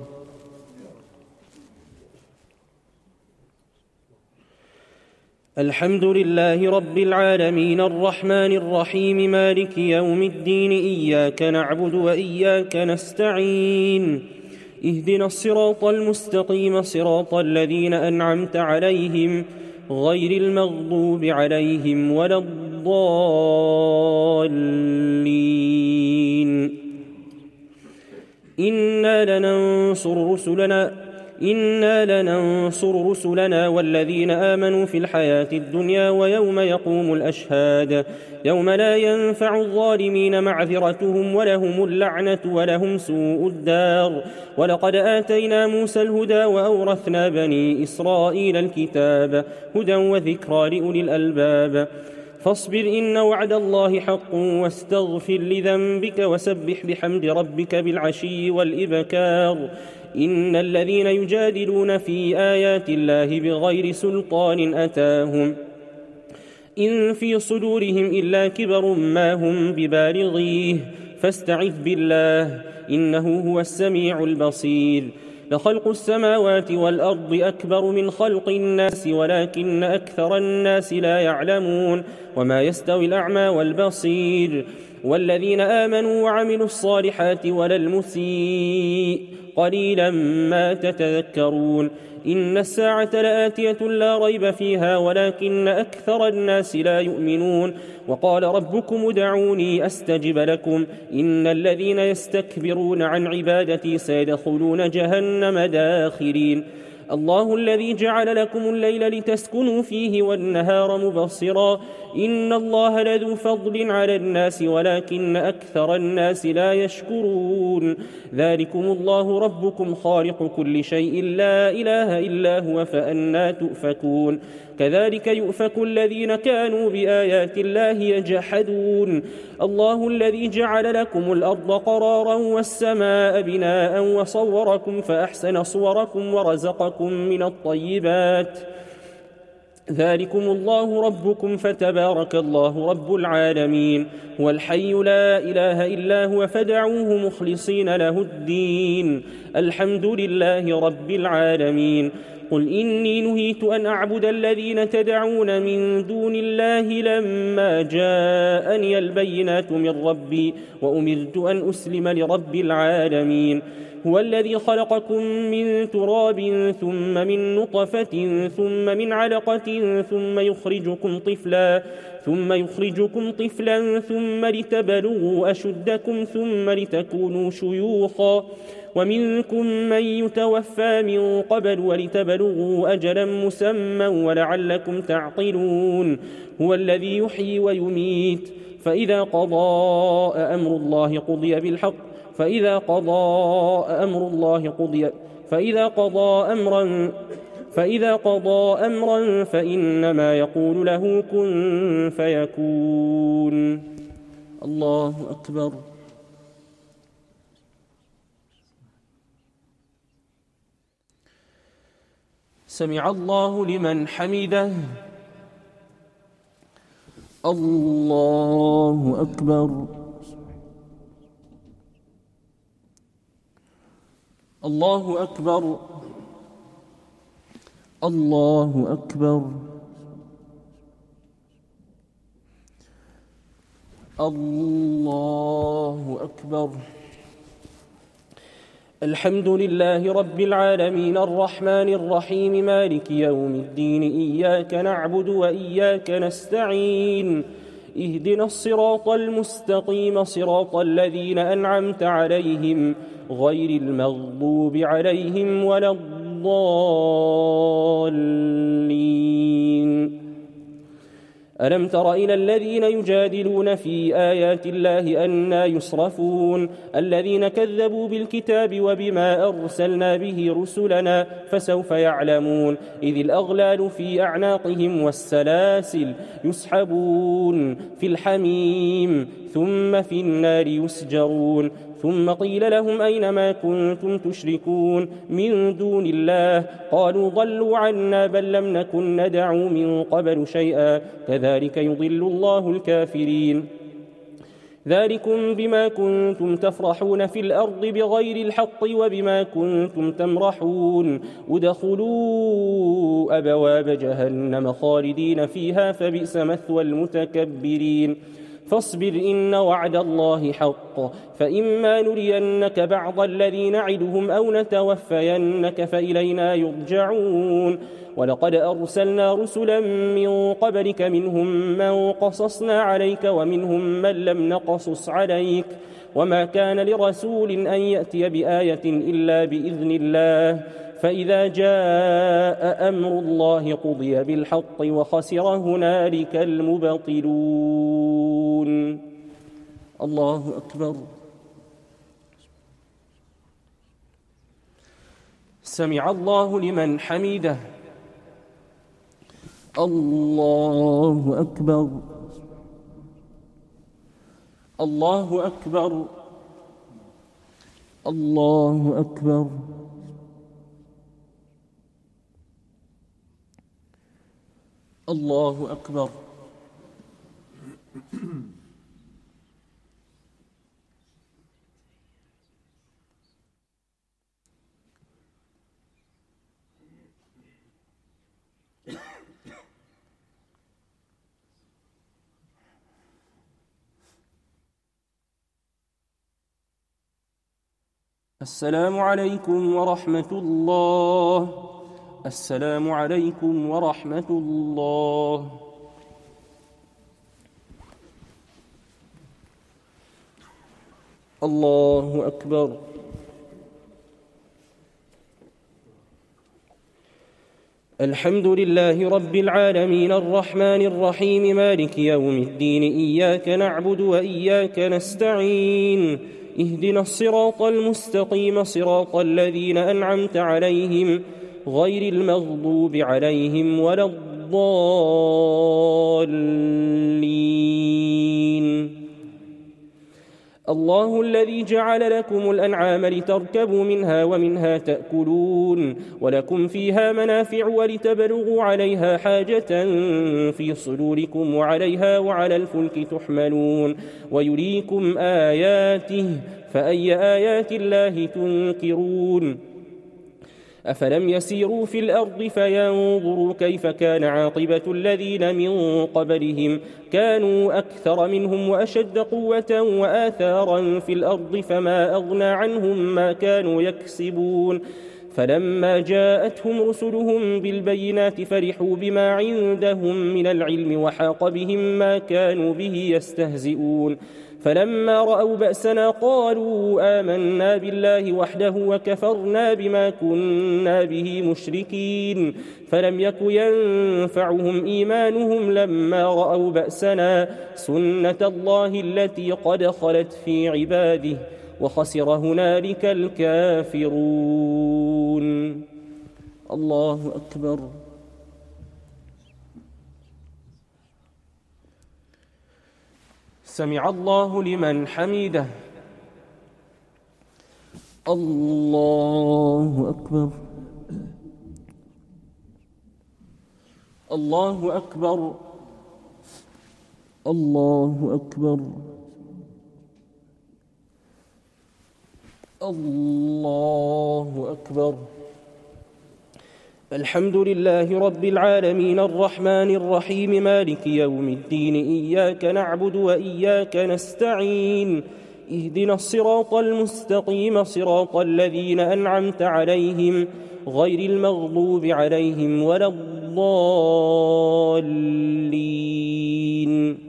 الحمد لله رب العالمين الرحمن الرحيم مالك يوم الدين إياك نعبد وإياك نستعين اهدنا الصراط المستقيم صراط الذين أنعمت عليهم غير المغضوب عليهم ولا الضالين. إنا لننصر رسلنا والذين آمنوا في الحياة الدنيا ويوم يقوم الأشهاد يوم لا ينفع الظالمين معذرتهم ولهم اللعنة ولهم سوء الدار. ولقد آتينا موسى الهدى وأورثنا بني إسرائيل الكتاب هدى وذكرى لأولي الألباب. فاصبر إن وعد الله حق واستغفر لذنبك وسبح بحمد ربك بالعشي والإبكار. إن الذين يجادلون في آيات الله بغير سلطان أتاهم إن في صدورهم إلا كبر ما هم ببالغيه فاستعذ بالله إنه هو السميع البصير. لخلق السماوات والأرض أكبر من خلق الناس ولكن أكثر الناس لا يعلمون. وما يستوي الأعمى والبصير والذين آمنوا وعملوا الصالحات ولا المسيء قليلا ما تتذكرون. إن الساعة لآتية لا ريب فيها ولكن أكثر الناس لا يؤمنون. وقال ربكم ادعوني أستجب لكم إن الذين يستكبرون عن عبادتي سيدخلون جهنم داخرين. الله الذي جعل لكم الليل لتسكنوا فيه والنهار مبصرا إن الله لذو فضل على الناس ولكن أكثر الناس لا يشكرون. ذلكم الله ربكم خالق كل شيء لا إله إلا هو فأنى تؤفكون. كذلك يؤفك الذين كانوا بآيات الله يجحدون. الله الذي جعل لكم الأرض قرارا والسماء بناء وصوركم فأحسن صوركم ورزقكم من الطيبات. ذلكم الله ربكم فتبارك الله رب العالمين. هو الحي لا إله إلا هو فدعوه مخلصين له الدين. الحمد لله رب العالمين. قل إني نهيت أن أعبد الذين تدعون من دون الله لما جاءني البينات من ربي وأمرت أن أسلم لرب العالمين. هو الذي خلقكم من تراب ثم من نطفة ثم من علقة ثم يخرجكم طفلا ثم لتبلغوا أشدكم ثم لتكونوا شيوخا ومنكم من يتوفى من قبل ولتبلغوا أجلا مسمى ولعلكم تعقلون. هو الذي يحيي ويميت فإذا قضى أمر الله قضي بالحق فإذا قضى أمرا فإنما يقول له كن فيكون. الله أكبر. سمع الله لمن حمده. الله أكبر. الله أكبر. الله أكبر. الله أكبر. الحمد لله رب العالمين الرحمن الرحيم مالك يوم الدين إياك نعبد وإياك نستعين اهدنا الصراط المستقيم صراط الذين أنعمت عليهم غير المغضوب عليهم ولا الضالين. ألم تر إلى الذين يجادلون في آيات الله أنى يصرفون الذين كذبوا بالكتاب وبما أرسلنا به رسلنا فسوف يعلمون إذ الأغلال في أعناقهم والسلاسل يسحبون في الحميم ثم في النار يسجرون ثم قيل لهم أين ما كنتم تشركون من دون الله قالوا ضلوا عنا بل لم نكن ندعو من قبل شيئا كذلك يضل الله الكافرين. ذلكم بما كنتم تفرحون في الأرض بغير الحق وبما كنتم تمرحون ادخلوا أبواب جهنم خالدين فيها فبئس مثوى المتكبرين فاصبر إن وعد الله حق فإما نرينك بعض الذي نعدهم أو نتوفينك فإلينا يرجعون ولقد أرسلنا رسلا من قبلك منهم من قصصنا عليك ومنهم من لم نقصص عليك وما كان لرسول أن يأتي بآية إلا بإذن الله فإذا جاء أمر الله قضي بالحق وخسر هنالك المبطلون. الله أكبر. سمع الله لمن حمده. الله أكبر. الله أكبر. الله أكبر. الله أكبر. السلام عليكم ورحمة الله. السلام عليكم ورحمة الله. الله أكبر. الحمد لله رب العالمين الرحمن الرحيم مالك يوم الدين إياك نعبد وإياك نستعين اهدنا الصراط المستقيم صراط الذين أنعمت عليهم غير المغضوب عليهم ولا الضالين. الله الذي جعل لكم الأنعام لتركبوا منها ومنها تأكلون ولكم فيها منافع ولتبلغوا عليها حاجة في صدوركم وعليها وعلى الفلك تحملون ويريكم آياته فأي آيات الله تنكرون أفلم يسيروا في الأرض فينظروا كيف كان عاقبة الذين من قبلهم كانوا أكثر منهم وأشد قوة وآثارا في الأرض فما أغنى عنهم ما كانوا يكسبون فلما جاءتهم رسلهم بالبينات فرحوا بما عندهم من العلم وحاق بهم ما كانوا به يستهزئون فلما رأوا بأسنا قالوا آمنا بالله وحده وكفرنا بما كنا به مشركين فلم يك ينفعهم إيمانهم لما رأوا بأسنا سنة الله التي قد خلت في عباده وخسر هنالك الكافرون. الله أكبر. سمع الله لمن حمده. الله أكبر. الله أكبر. الله أكبر. الله أكبر. الحمد لله رب العالمين الرحمن الرحيم مالك يوم الدين إياك نعبد وإياك نستعين اهدنا الصراط المستقيم صراط الذين أنعمت عليهم غير المغضوب عليهم ولا الضالين.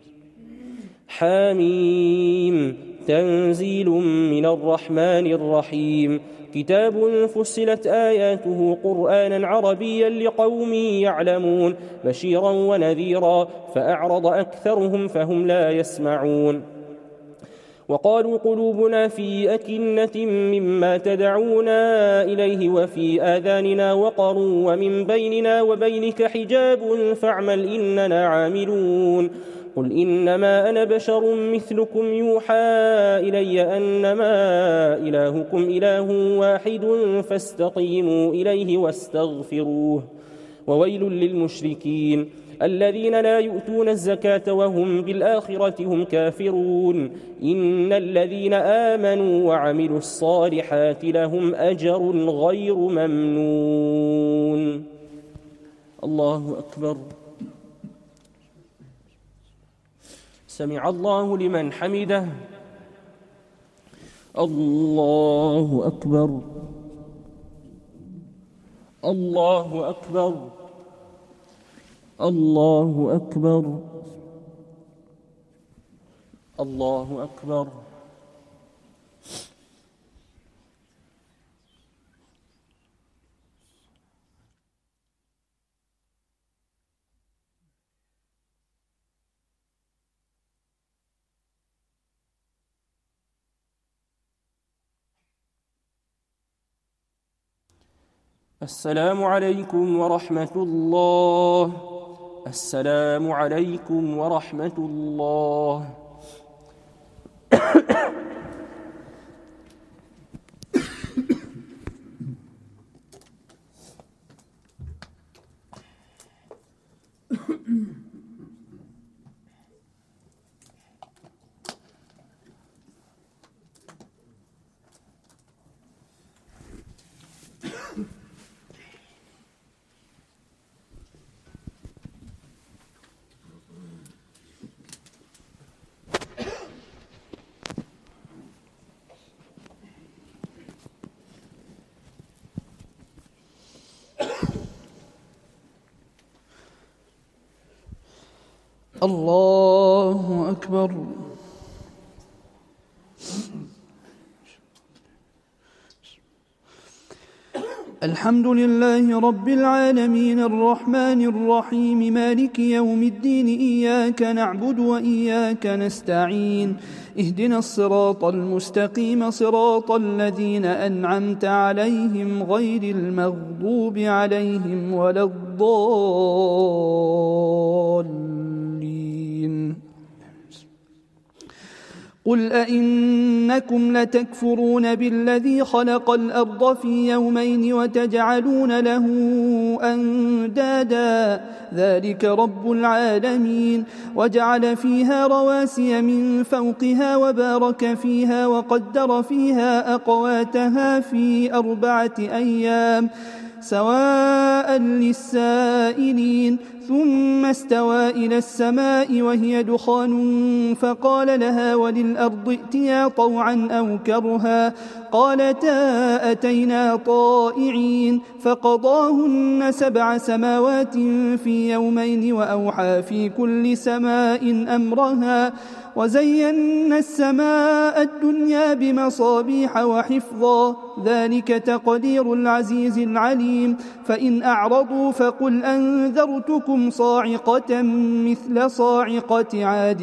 حاميم تنزيل من الرحمن الرحيم كتاب فصلت آياته قرآنا عربيا لقوم يعلمون بشيرا ونذيرا فأعرض أكثرهم فهم لا يسمعون وقالوا قلوبنا في أكنة مما تدعونا إليه وفي آذاننا وقر ومن بيننا وبينك حجاب فاعمل إننا عاملون قل إنما أنا بشر مثلكم يوحى إلي أنما إلهكم إله واحد فاستقيموا إليه واستغفروه وويل للمشركين الذين لا يؤتون الزكاة وهم بالآخرة هم كافرون إن الذين آمنوا وعملوا الصالحات لهم أجر غير ممنون. الله أكبر. سمع الله لمن حمده. الله أكبر. الله أكبر. الله أكبر. الله أكبر. السلام عليكم ورحمة الله. السلام عليكم ورحمة الله. الله أكبر. الحمد لله رب العالمين الرحمن الرحيم مالك يوم الدين إياك نعبد وإياك نستعين اهدنا الصراط المستقيم صراط الذين أنعمت عليهم غير المغضوب عليهم ولا الضالين. قل أئنكم لتكفرون بالذي خلق الأرض في يومين وتجعلون له أندادا ذلك رب العالمين وجعل فيها رواسي من فوقها وبارك فيها وقدر فيها أقواتها في 4 أيام سواء للسائلين ثم استوى إلى السماء وهي دخان فقال لها وللأرض ائتيا طوعا أو كرها قالتا أتينا طائعين فقضاهن 7 سماوات في يومين وأوحى في كل سماء أمرها وزينا السماء الدنيا بمصابيح وحفظا ذلك تقدير العزيز العليم. فإن أعرضوا فقل أنذرتكم صاعقة مثل صاعقة عاد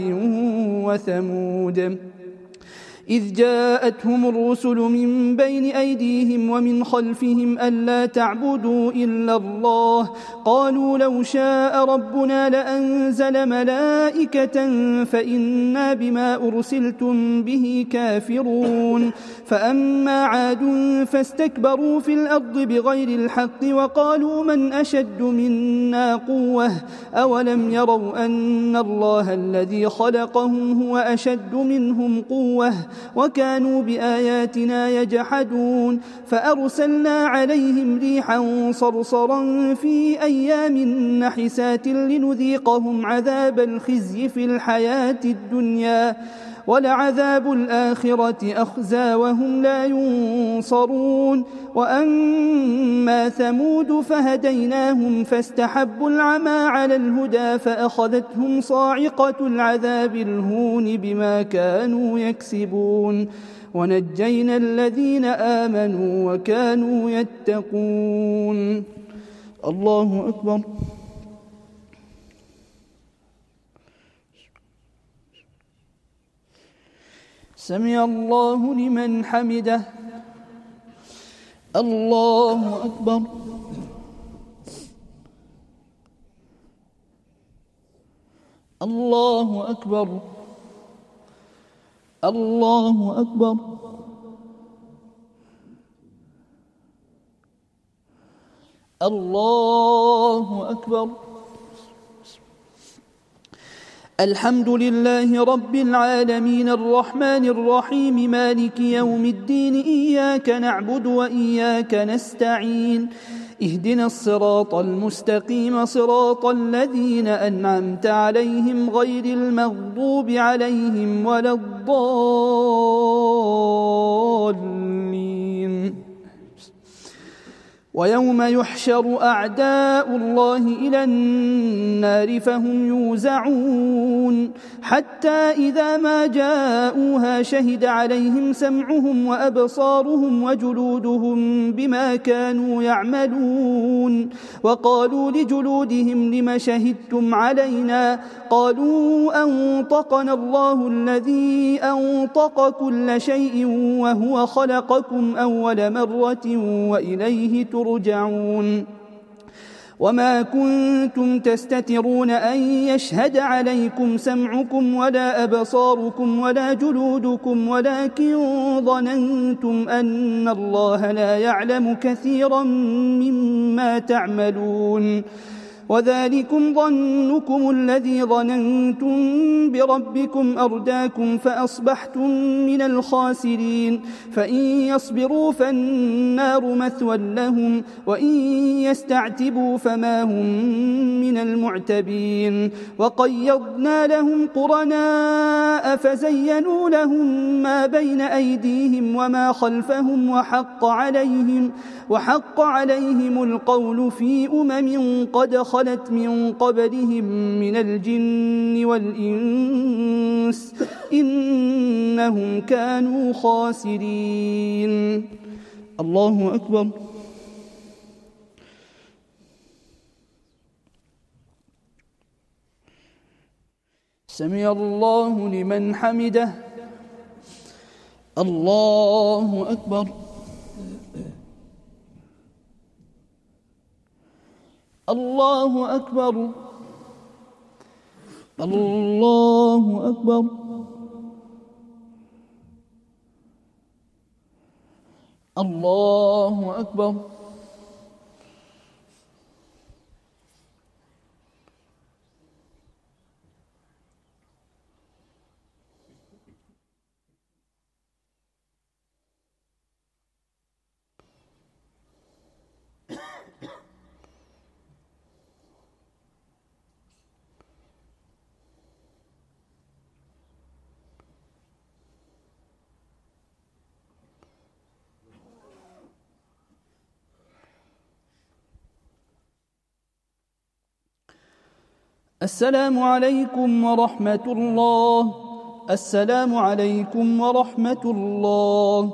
وثمود إذ جاءتهم الرسل من بين أيديهم ومن خلفهم ألا تعبدوا إلا الله قالوا لو شاء ربنا لأنزل ملائكة فإنا بما أرسلتم به كافرون. فأما عاد فاستكبروا في الأرض بغير الحق وقالوا من أشد منا قوة أولم يروا أن الله الذي خلقهم هو أشد منهم قوة وكانوا بآياتنا يجحدون. فأرسلنا عليهم ريحا صرصرا في أيام نحسات لنذيقهم عذاب الخزي في الحياة الدنيا ولعذاب الآخرة أخزى وهم لا ينصرون. وأما ثمود فهديناهم فاستحبوا العمى على الهدى فأخذتهم صاعقة العذاب الهون بما كانوا يكسبون ونجينا الذين آمنوا وكانوا يتقون. الله أكبر. سمع الله لمن حمده. الله أكبر. الله أكبر. الله أكبر. الله أكبر. الحمد لله رب العالمين الرحمن الرحيم مالك يوم الدين إياك نعبد وإياك نستعين اهدنا الصراط المستقيم صراط الذين أنعمت عليهم غير المغضوب عليهم ولا الضالين ويوم يحشر أعداء الله إلى النار فهم يوزعون حتى إذا ما جاءوها شهد عليهم سمعهم وأبصارهم وجلودهم بما كانوا يعملون وقالوا لجلودهم لم شهدتم علينا قالوا أنطقنا الله الذي أنطق كل شيء وهو خلقكم أول مرة وإليه ترجعون وما كنتم تستترون أن يشهد عليكم سمعكم ولا أبصاركم ولا جلودكم ولكن ظننتم أن الله لا يعلم كثيرا مما تعملون وذلكم ظنكم الذي ظننتم بربكم أرداكم فأصبحتم من الخاسرين فإن يصبروا فالنار مثوى لهم وإن يستعتبوا فما هم من المعتبين وقيضنا لهم قرناء فزينوا لهم ما بين أيديهم وما خلفهم وحق عليهم القول في قد خلت من قبلهم من الجن والإنس إنهم كانوا خاسرين. الله أكبر. سمع الله لمن حمده. الله أكبر. الله أكبر. الله أكبر. الله أكبر. السلام عليكم ورحمة الله. السلام عليكم ورحمة الله.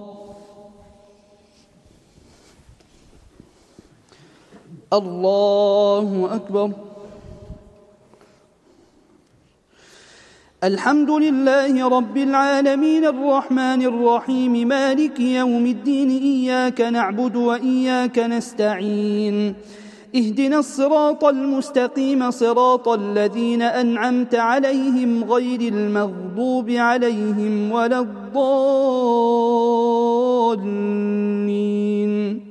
الله أكبر. الحمد لله رب العالمين الرحمن الرحيم مالك يوم الدين إياك نعبد وإياك نستعين اهدنا الصراط المستقيم صراط الذين أنعمت عليهم غير المغضوب عليهم ولا الضالين.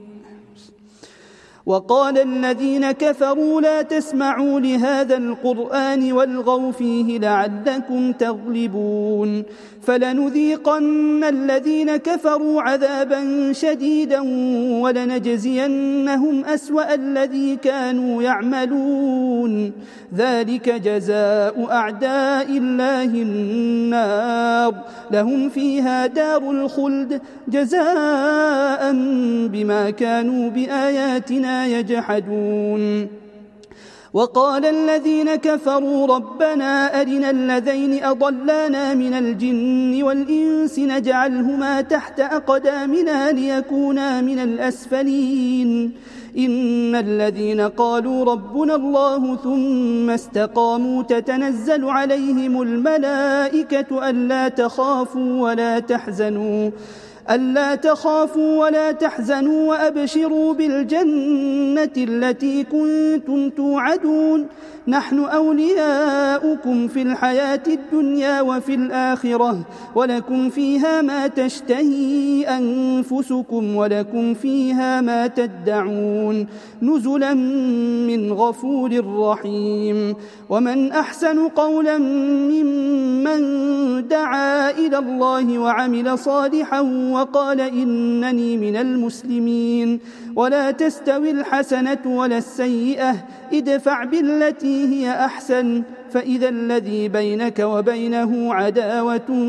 وقال الذين كفروا لا تسمعوا لهذا القرآن والغوا فيه لعلكم تغلبون فلنذيقن الذين كفروا عذابا شديدا ولنجزينهم أسوأ الذي كانوا يعملون ذلك جزاء أعداء الله النار لهم فيها دار الخلد جزاء بما كانوا بآياتنا يجحدون. وقال الذين كفروا ربنا أرنا الذين أضلانا من الجن والإنس نجعلهما تحت أقدامنا ليكونا من الأسفلين إن الذين قالوا ربنا الله ثم استقاموا تتنزل عليهم الملائكة ألا تخافوا ألا تخافوا ولا تحزنوا وأبشروا بالجنة التي كنتم توعدون نحن أولياؤكم في الحياة الدنيا وفي الآخرة ولكم فيها ما تشتهي أنفسكم ولكم فيها ما تدعون نزلا من غفور رحيم ومن أحسن قولا ممن دعا إلى الله وعمل صالحا وقال إنني من المسلمين ولا تستوي الحسنة ولا السيئة ادفع بالتي هي أحسن فإذا الذي بينك وبينه عداوة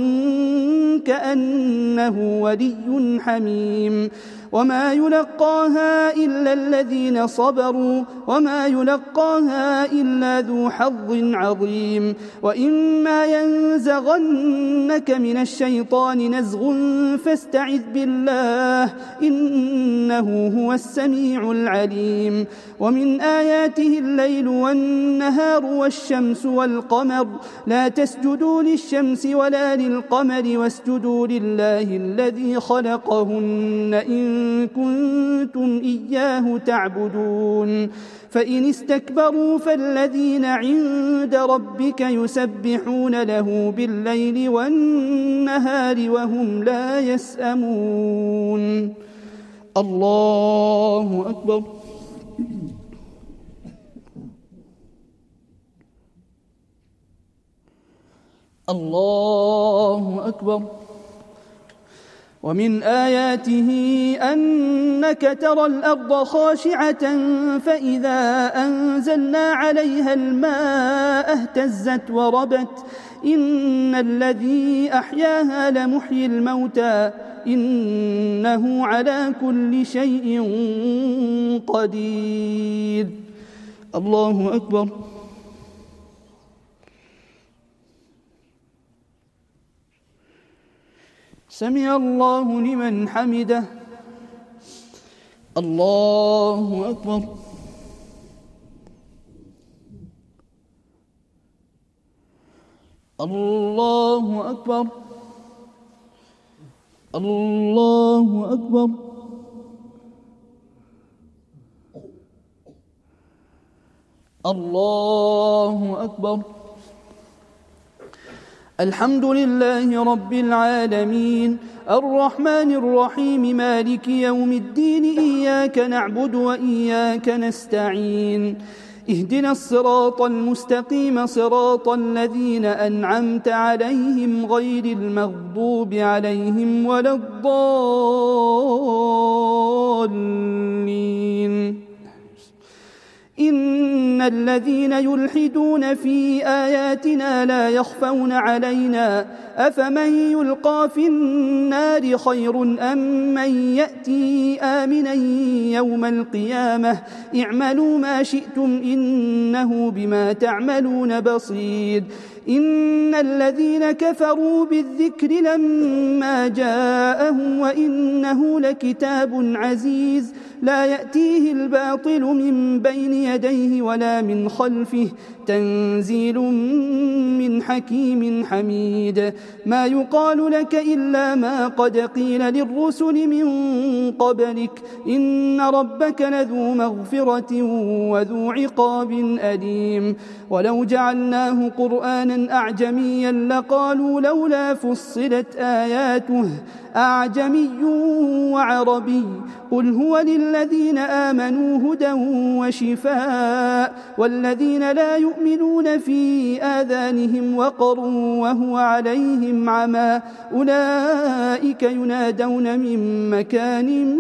كأنه ولي حميم وما يلقاها إلا الذين صبروا وما يلقاها إلا ذو حظ عظيم وإما ينزغنك من الشيطان نزغ فاستعذ بالله إنه هو السميع العليم ومن آياته الليل والنهار والشمس والقمر لا تسجدوا للشمس ولا للقمر واسجدوا لله الذي خلقهن إن كنتم إياه تعبدون فإن استكبروا فالذين عند ربك يسبحون له بالليل والنهار وهم لا يسأمون الله أكبر الله أكبر ومن آياته أنك ترى الأرض خاشعة فإذا أنزلنا عليها الماء اهتزت وربت إن الذي أحياها لمحيي الموتى إنه على كل شيء قدير الله أكبر سمع الله لمن حمده الله أكبر الله أكبر الله أكبر الله أكبر الحمد لله رب العالمين الرحمن الرحيم مالك يوم الدين إياك نعبد وإياك نستعين اهدنا الصراط المستقيم صراط الذين أنعمت عليهم غير المغضوب عليهم ولا الضالين إن الذين يلحدون في آياتنا لا يخفون علينا أفمن يلقى في النار خير أم من يأتي آمنا يوم القيامة اعملوا ما شئتم إنه بما تعملون بصير إن الذين كفروا بالذكر لما جاءهم وإنه لكتاب عزيز لا يأتيه الباطل من بين يديه ولا من خلفه تنزيل من حكيم حميد ما يقال لك إلا ما قد قيل للرسل من قبلك إن ربك لذو مغفرة وذو عقاب أليم ولو جعلناه قرآنا أعجميا لقالوا لولا فصلت آياته أعجمي وعربي قل هو للذين آمنوا هدى وشفاء والذين لا يؤمنون في آذانهم وقر وهو عليهم عمى أولئك ينادون من مكان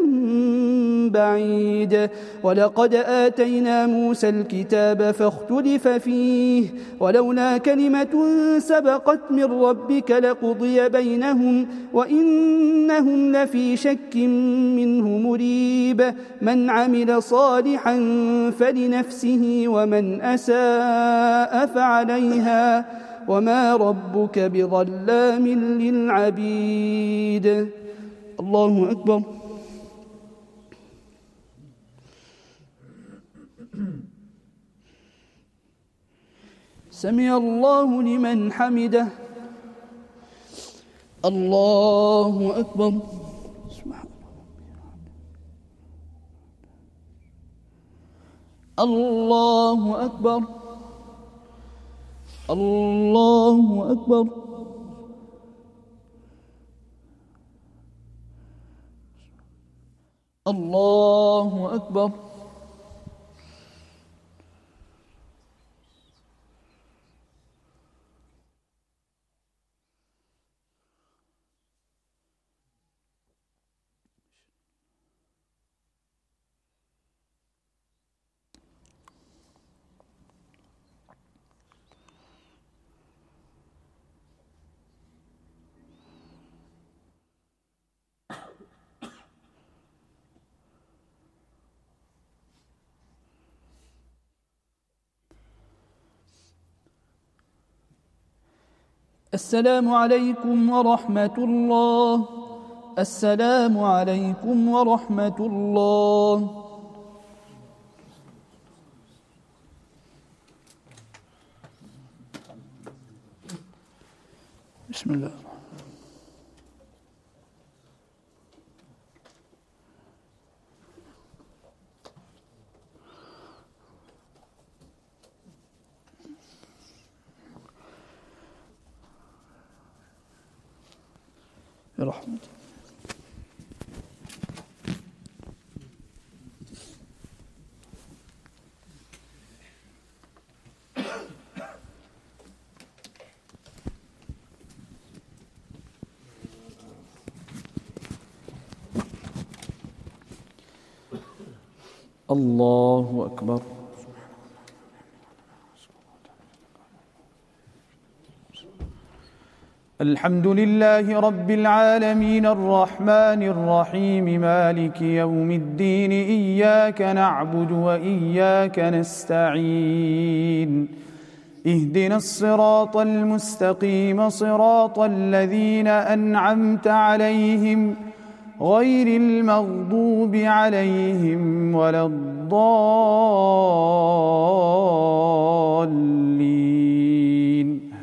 بعيد ولقد آتينا موسى الكتاب فاختلف فيه ولولا كلمة سبقت من ربك لقضي بينهم وإنهم لفي شك منه مريب من عمل صالحا فلنفسه ومن أساء فعليها وما ربك بظلام للعبيد الله أكبر سمع الله لمن حمده الله أكبر الله أكبر الله أكبر الله أكبر السلام عليكم ورحمة الله. السلام عليكم ورحمة الله. بسم الله. برحمته. الله أكبر. الحمد لله رب العالمين الرحمن الرحيم مالك يوم الدين إياك نعبد وإياك نستعين اهدنا الصراط المستقيم صراط الذين أنعمت عليهم غير المغضوب عليهم ولا الضالين.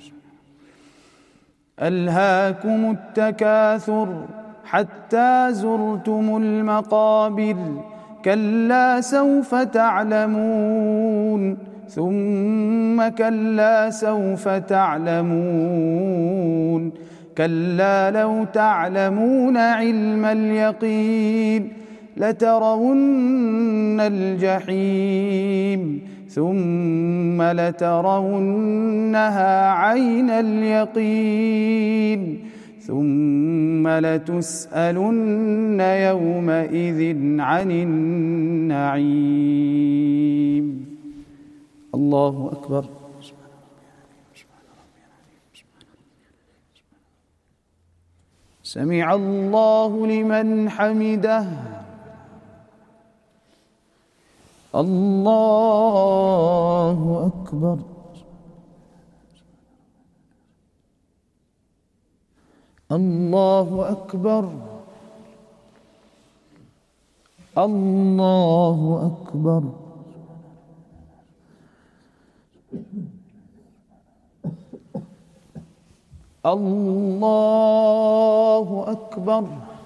ألهاكم التكاثر حتى زرتم المقابر كلا سوف تعلمون ثم كلا سوف تعلمون كلا لو تعلمون علم اليقين لترون الجحيم ثم لترونها عين اليقين ثم لتسألن يومئذ عن النعيم. الله أكبر. سمع الله لمن حمده. الله أكبر. الله أكبر. الله أكبر. الله أكبر.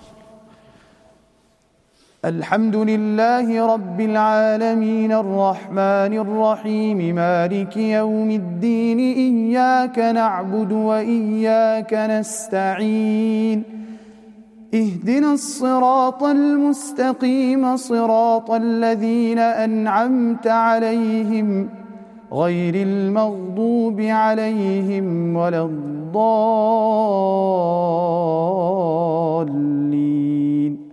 الحمد لله رب العالمين الرحمن الرحيم مالك يوم الدين إياك نعبد وإياك نستعين اهدنا الصراط المستقيم صراط الذين أنعمت عليهم غير المغضوب عليهم ولا الضالين.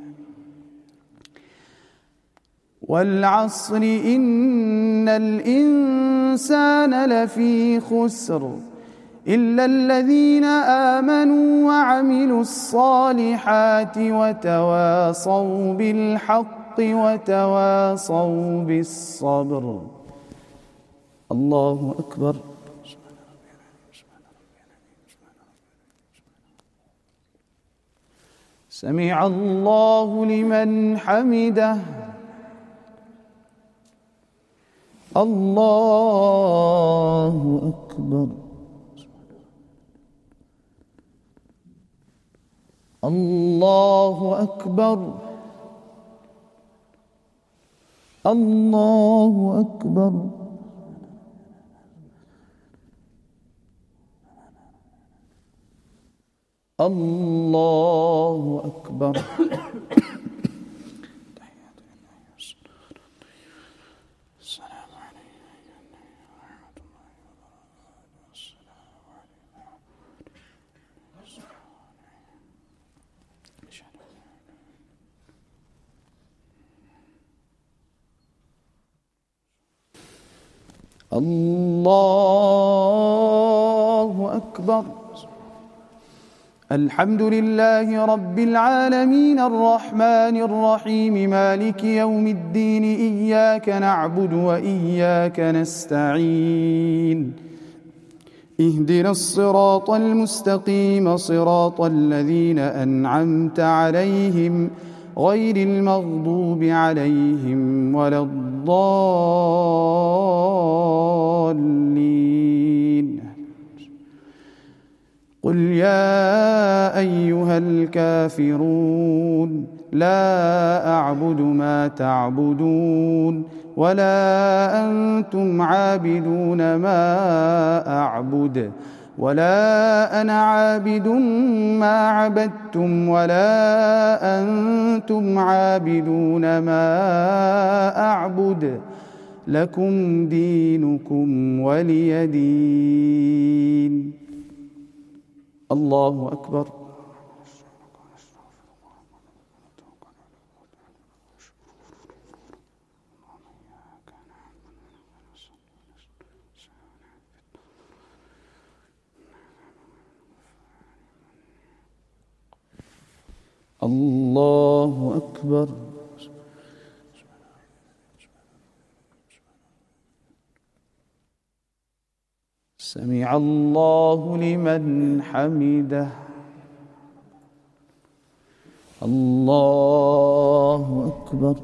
والعصر إن الإنسان لفي خسر إلا الذين آمنوا وعملوا الصالحات وتواصوا بالحق وتواصوا بالصبر. الله أكبر. سمع الله لمن حمده. الله أكبر. الله أكبر. الله أكبر. الله أكبر. الله أكبر. الحمد لله رب العالمين الرحمن الرحيم مالك يوم الدين إياك نعبد وإياك نستعين اهدنا الصراط المستقيم صراط الذين أنعمت عليهم غير المغضوب عليهم ولا الضالين. قل يا أيها الكافرون لا أعبد ما تعبدون ولا أنتم عابدون ما أعبد ولا أنا عابد ما عبدتم ولا أنتم عابدون ما أعبد لكم دينكم ولي دين. الله أكبر. الله أكبر. سمع الله لمن حمده. الله أكبر.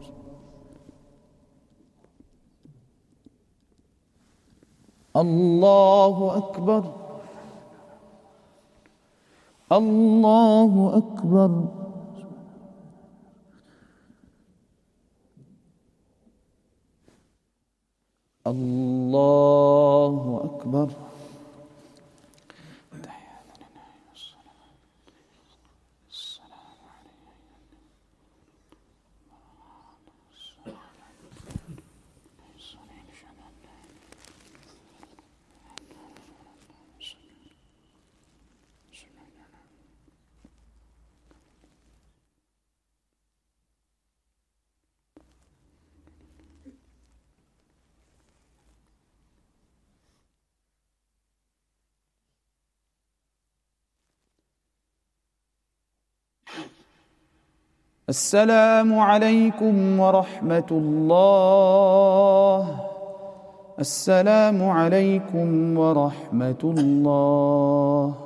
الله أكبر. الله أكبر. الله أكبر. السلام عليكم ورحمة الله. السلام عليكم ورحمة الله.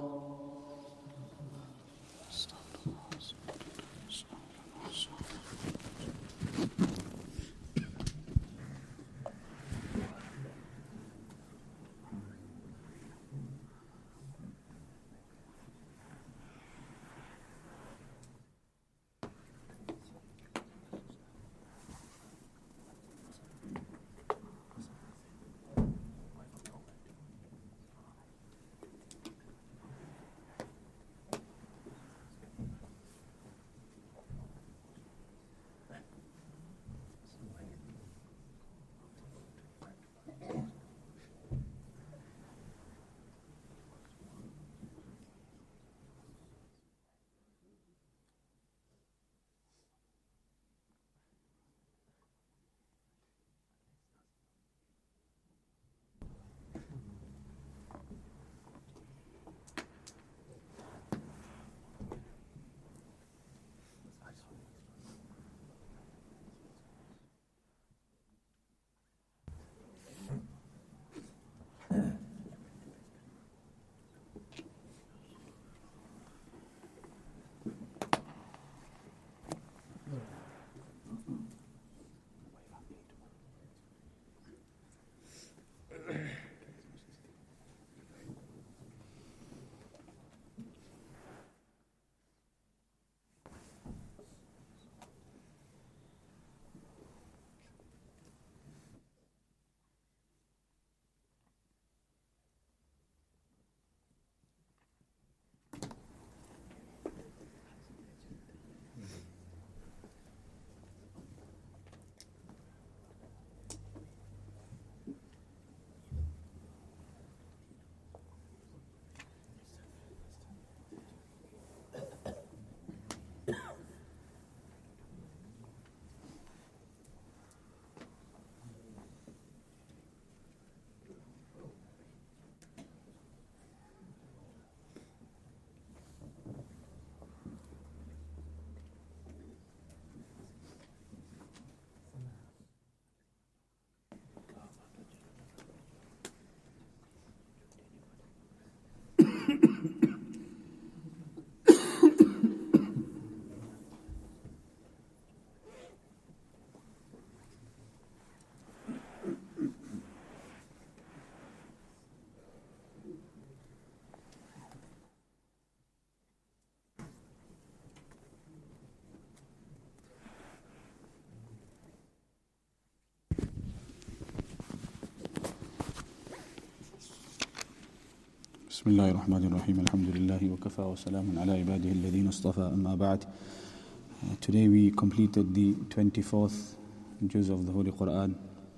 بسم الله الرحمن الرحيم الحمد لله وكفى وسلام على عباده الذين اصطفى أما بعد. Today we completed the 24th juz of the Holy Quran,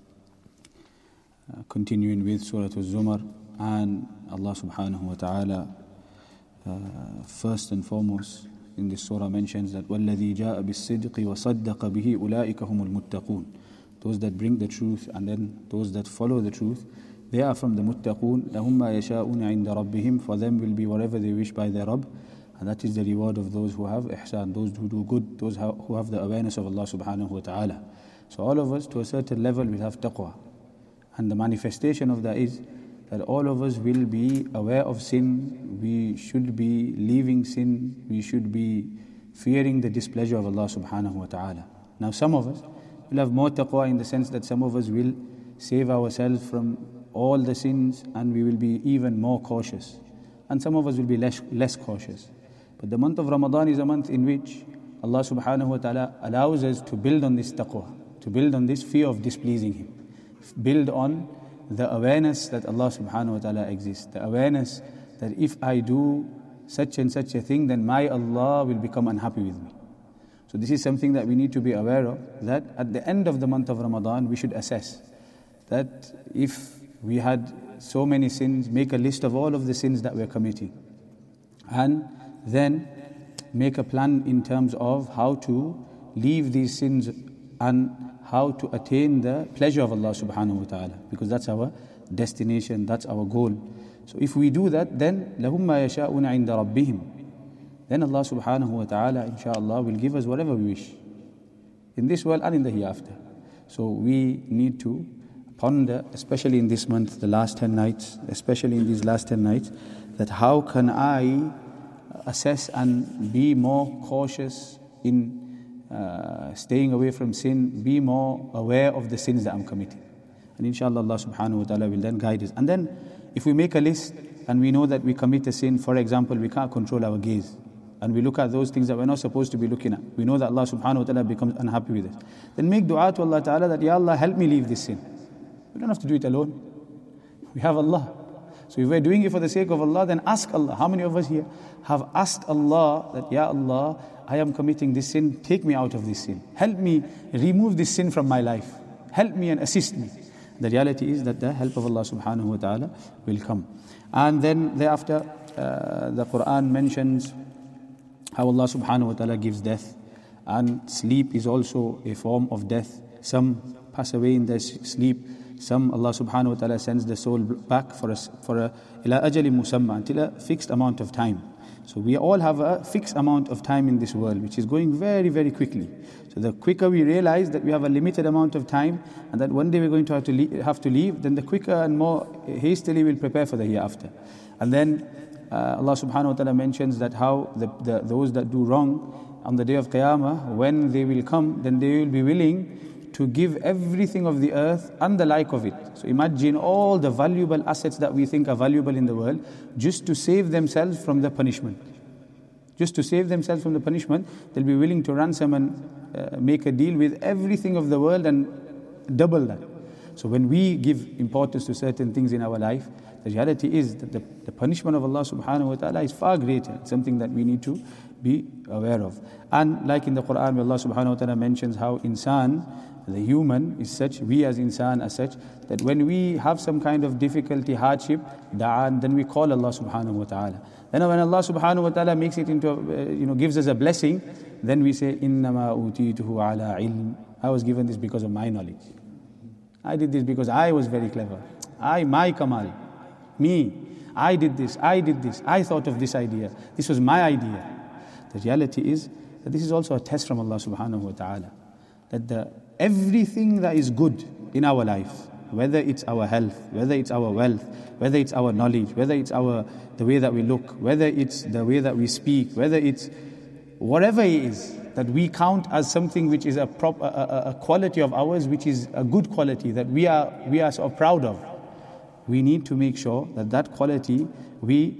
continuing with Surah Al-Zumar, and Allah subhanahu wa ta'ala first and foremost in this surah mentions that وَالَّذِي جَاءَ بِالصِّدْقِ وَصَدَّقَ بِهِ أُولَٰئِكَ هُمُ الْمُتَّقُونَ. Those that bring the truth and then those that follow the truth, they are from the muttaqun. لَهُمْ مَا يَشَاءُونَ عِنْدَ رَبِّهِمْ. For them will be whatever they wish by their Rabb, and that is the reward of those who have ihsan, those who do good, those who have the awareness of Allah subhanahu wa ta'ala. So all of us to a certain level will have taqwa, and the manifestation of that is that all of us will be aware of sin, we should be leaving sin, we should be fearing the displeasure of Allah subhanahu wa ta'ala. Now some of us will have more taqwa in the sense that some of us will save ourselves from all the sins and we will be even more cautious, and some of us will be less cautious. But the month of Ramadan is a month in which Allah subhanahu wa ta'ala allows us to build on this taqwa, to build on this fear of displeasing Him, build on the awareness that Allah subhanahu wa ta'ala exists, the awareness that if I do such and such a thing, then my Allah will become unhappy with me. So this is something that we need to be aware of, that at the end of the month of Ramadan we should assess that if we had so many sins, make a list of all of the sins that we're committing, and then make a plan in terms of how to leave these sins and how to attain the pleasure of Allah subhanahu wa ta'ala, because that's our destination, that's our goal. So if we do that, then لَهُمْ مَا يَشَاءُونَ عِنْدَ رَبِّهِمْ, then Allah subhanahu wa ta'ala inshaAllah will give us whatever we wish in this world and in the hereafter. So we need to ponder, especially in this month, the last 10 nights, especially in these last 10 nights, that how can I assess and be more cautious in staying away from sin, be more aware of the sins that I'm committing. And inshallah Allah subhanahu wa ta'ala will then guide us. And then if we make a list and we know that we commit a sin, for example, we can't control our gaze, and we look at those things that we're not supposed to be looking at, we know that Allah subhanahu wa ta'ala becomes unhappy with us, then make dua to Allah ta'ala that, Ya Allah, help me leave this sin. We don't have to do it alone. We have Allah. So if we're doing it for the sake of Allah, then ask Allah. How many of us here have asked Allah that, Ya Allah, I am committing this sin, take me out of this sin. Help me remove this sin from my life. Help me and assist me. The reality is that the help of Allah subhanahu wa ta'ala will come. And then thereafter, the Quran mentions how Allah subhanahu wa ta'ala gives death. And sleep is also a form of death. Some pass away in their sleep. Some, Allah subhanahu wa ta'ala sends the soul back for ila ajali musamma, until a fixed amount of time. So we all have a fixed amount of time in this world, which is going very, very quickly. So the quicker we realize that we have a limited amount of time and that one day we're going to have to leave, then the quicker and more hastily we'll prepare for the hereafter. And then Allah subhanahu wa ta'ala mentions that how those that do wrong on the day of Qiyamah, when they will come, then they will be willing to give everything of the earth and the like of it. So imagine all the valuable assets that we think are valuable in the world, just to save themselves from the punishment. Just to save themselves from the punishment, they'll be willing to ransom and make a deal with everything of the world and double that. So when we give importance to certain things in our life, the reality is that the punishment of Allah subhanahu wa ta'ala is far greater. It's something that we need to be aware of. And like in the Quran, where Allah subhanahu wa ta'ala mentions how insan, the human is such, we as insan are such, that when we have some kind of difficulty, hardship, then we call Allah subhanahu wa ta'ala. Then when Allah subhanahu wa ta'ala makes it into, gives us a blessing, then we say, إِنَّمَا أُوتِيتُهُ عَلَىٰ عِلْمٍ. I was given this because of my knowledge. I did this because I was very clever. My kamal. Me. I did this. I thought of this idea. This was my idea. The reality is that this is also a test from Allah subhanahu wa ta'ala. That everything that is good in our life, whether it's our health, whether it's our wealth, whether it's our knowledge, whether it's the way that we look, whether it's the way that we speak, whether it's whatever it is that we count as something which is a quality of ours, which is a good quality that we are so proud of, we need to make sure that quality we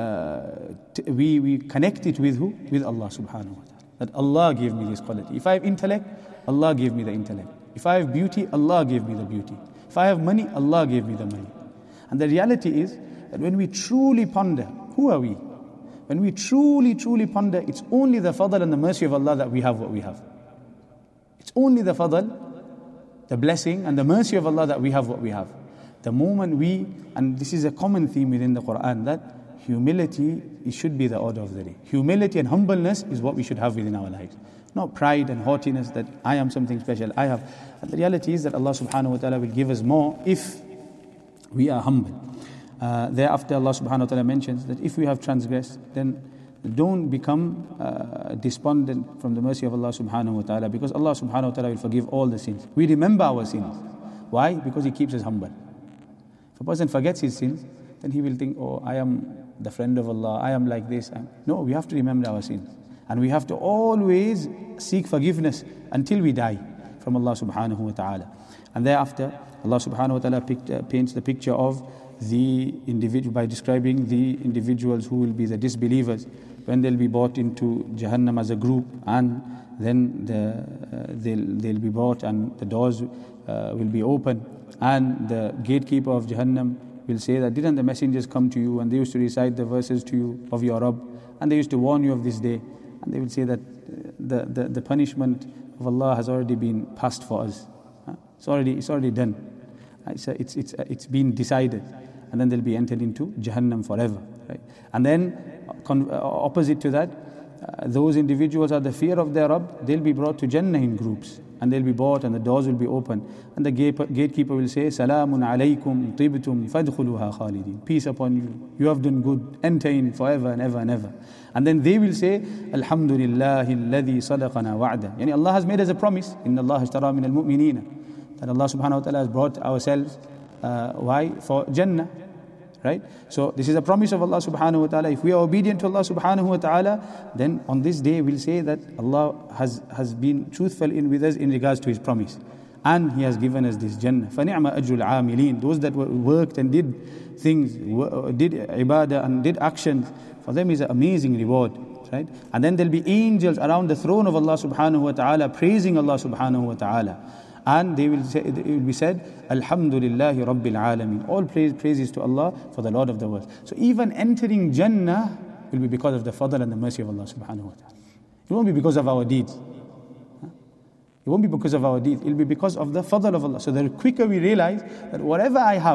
connect it with who? With Allah subhanahu wa ta'ala. That Allah gave me this quality. If I have intellect, Allah gave me the intellect. If I have beauty, Allah gave me the beauty. If I have money, Allah gave me the money. And the reality is that when we truly ponder, who are we? When we truly, truly ponder, it's only the fadl and the mercy of Allah that we have what we have. It's only the fadl, the blessing and the mercy of Allah that we have what we have. The moment we, and this is a common theme within the Quran, that humility, it should be the order of the day. Humility and humbleness is what we should have within our lives. Not pride and haughtiness that I am something special, I have. And the reality is that Allah subhanahu wa ta'ala will give us more if we are humble. Thereafter Allah subhanahu wa ta'ala mentions that if we have transgressed, then don't become despondent from the mercy of Allah subhanahu wa ta'ala, because Allah subhanahu wa ta'ala will forgive all the sins. We remember our sins. Why? Because He keeps us humble. If a person forgets his sins, then he will think, oh, I am the friend of Allah, I am like this. No, we have to remember our sins. And we have to always seek forgiveness until we die from Allah subhanahu wa ta'ala. And thereafter, Allah subhanahu wa ta'ala paints the picture of the individual by describing the individuals who will be the disbelievers when they'll be brought into Jahannam as a group, and then they'll be brought and the doors will be open, and the gatekeeper of Jahannam will say that, didn't the messengers come to you and they used to recite the verses to you of your Rabb, and they used to warn you of this day? And they will say that the punishment of Allah has already been passed for us. It's already done. It's been decided. And then they'll be entered into Jahannam forever. Right? And then, opposite to that, those individuals are the fear of their Rabb. They'll be brought to Jannah in groups. And they'll be brought and the doors will be open. And the gatekeeper will say, Salamun alaykum tibtum fadkhuluha khalidin. Peace upon you. You have done good. Enter in forever and ever and ever. And then they will say, Alhamdulillahi alladhi sadaqana wa'da. Yani Allah has made us a promise. Inna Allah ishtara min al-mu'minina. That Allah subhanahu wa ta'ala has brought ourselves, why? For Jannah. Right? So this is a promise of Allah subhanahu wa ta'ala. If we are obedient to Allah subhanahu wa ta'ala, then on this day we'll say that Allah has been truthful with us in regards to His promise. And He has given us this Jannah. فَنِعْمَ أَجْرُ الْعَامِلِينَ. Those that worked and did things, did ibadah and did actions, for them is an amazing reward. Right? And then there'll be angels around the throne of Allah subhanahu wa ta'ala praising Allah subhanahu wa ta'ala. And it will be said, Alhamdulillahi Rabbil Alameen. All praises to Allah for the Lord of the world. So even entering Jannah will be because of the fadl and the mercy of Allah subhanahu wa ta'ala. It won't be because of our deeds. It won't be because of our deeds. It will be because of the fadl of Allah. So the quicker we realize that whatever I have,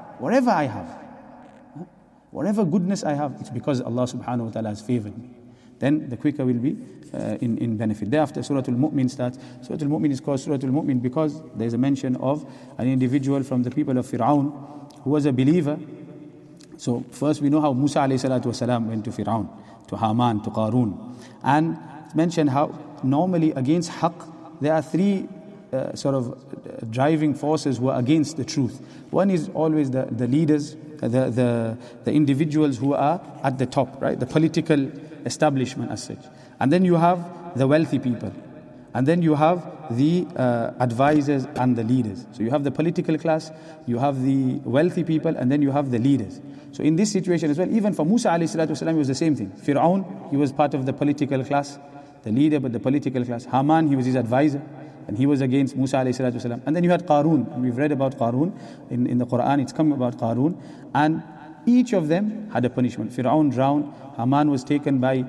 whatever goodness I have, it's because Allah subhanahu wa ta'ala has favored me. Then the quicker will be in benefit. Thereafter, Surah Al-Mu'min starts. Surah Al-Mu'min is called Surah Al-Mu'min because there is a mention of an individual from the people of Fir'aun who was a believer. So first we know how Musa alayhi salatu wasalam went to Fir'aun, to Haman, to Qarun. And it's mentioned how normally against haqq, there are three sort of driving forces who are against the truth. One is always the leaders, the individuals who are at the top, right? The political establishment as such. And then you have the wealthy people. And then you have the advisors and the leaders. So you have the political class, you have the wealthy people, and then you have the leaders. So in this situation as well, even for Musa alayhi salatu wasalam, it was the same thing. Fir'aun, he was part of the political class, the leader, but the political class. Haman, he was his advisor, and he was against Musa alayhi salatu wasalam. And then you had Qarun. We've read about Qarun in the Quran. It's come about Qarun. And each of them had a punishment. Fir'aun drowned, Haman was taken by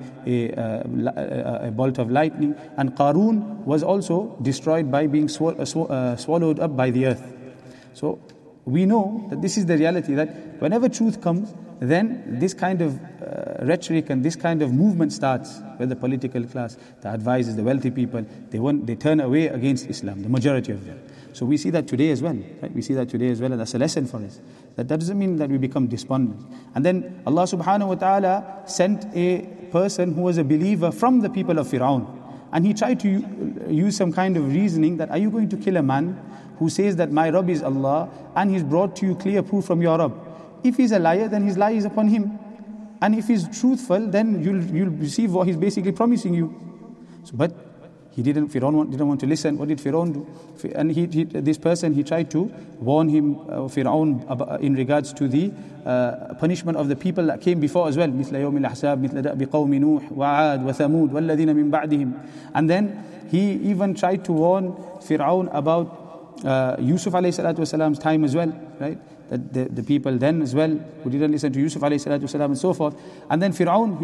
a bolt of lightning, and Qarun was also destroyed by being swallowed up by the earth. So we know that this is the reality, that whenever truth comes, then this kind of rhetoric and this kind of movement starts, where the political class, the advisors, the wealthy people, they turn away against Islam, the majority of them. So we see that today as well, right? We see that today as well, and that's a lesson for us. That doesn't mean that we become despondent. And then Allah subhanahu wa ta'ala sent a person who was a believer from the people of Fir'aun. And he tried to use some kind of reasoning that, are you going to kill a man who says that my Rabb is Allah and he's brought to you clear proof from your Rabb? If he's a liar, then his lie is upon him. And if he's truthful, then you'll receive what he's basically promising you. So, but Fir'aun didn't want to listen. What did Fir'aun do? And this person, he tried to warn him, Fir'aun, in regards to the punishment of the people that came before as well. مثل يوم الأحزاب مثل دأب قوم نوح وعاد وثمود والذين من بعدهم. And then he even tried to warn Fir'aun about Yusuf alayhi salatu wasalam's time as well, right? that the people then as well who didn't listen to Yusuf alayhi salatu wasalam and so forth. And then Fir'aun,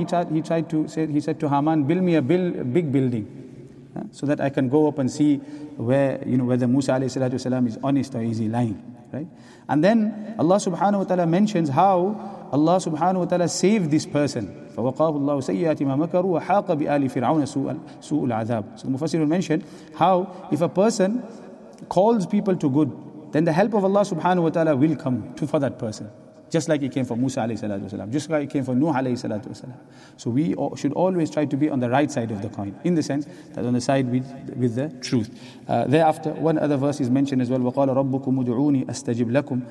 he said to Haman, build me a big building, so that I can go up and see whether Musa alayhi salatu wasalam is honest or is he lying, right? And then Allah subhanahu wa ta'ala mentions how Allah subhanahu wa ta'ala saved this person. فَوَقَاهُ اللَّهُ سَيِّئَاتِ مَا مَكَرُوا وَحَاقَ بِآلِ فِرْعَوْنَ سُوءُ الْعَذَابِ. So the Mufassir will mention how if a person calls people to good, then the help of Allah subhanahu wa ta'ala will come for that person. Just like it came for Musa alayhi salatu wasalam, just like it came for Nuh alayhi salatu wasalam. So we should always try to be on the right side of the coin, in the sense that on the side with the truth. Thereafter, one other verse is mentioned as well, وَقَالَ رَبُّكُمُ دُعُونِي أَسْتَجِبْ لَكُمْ,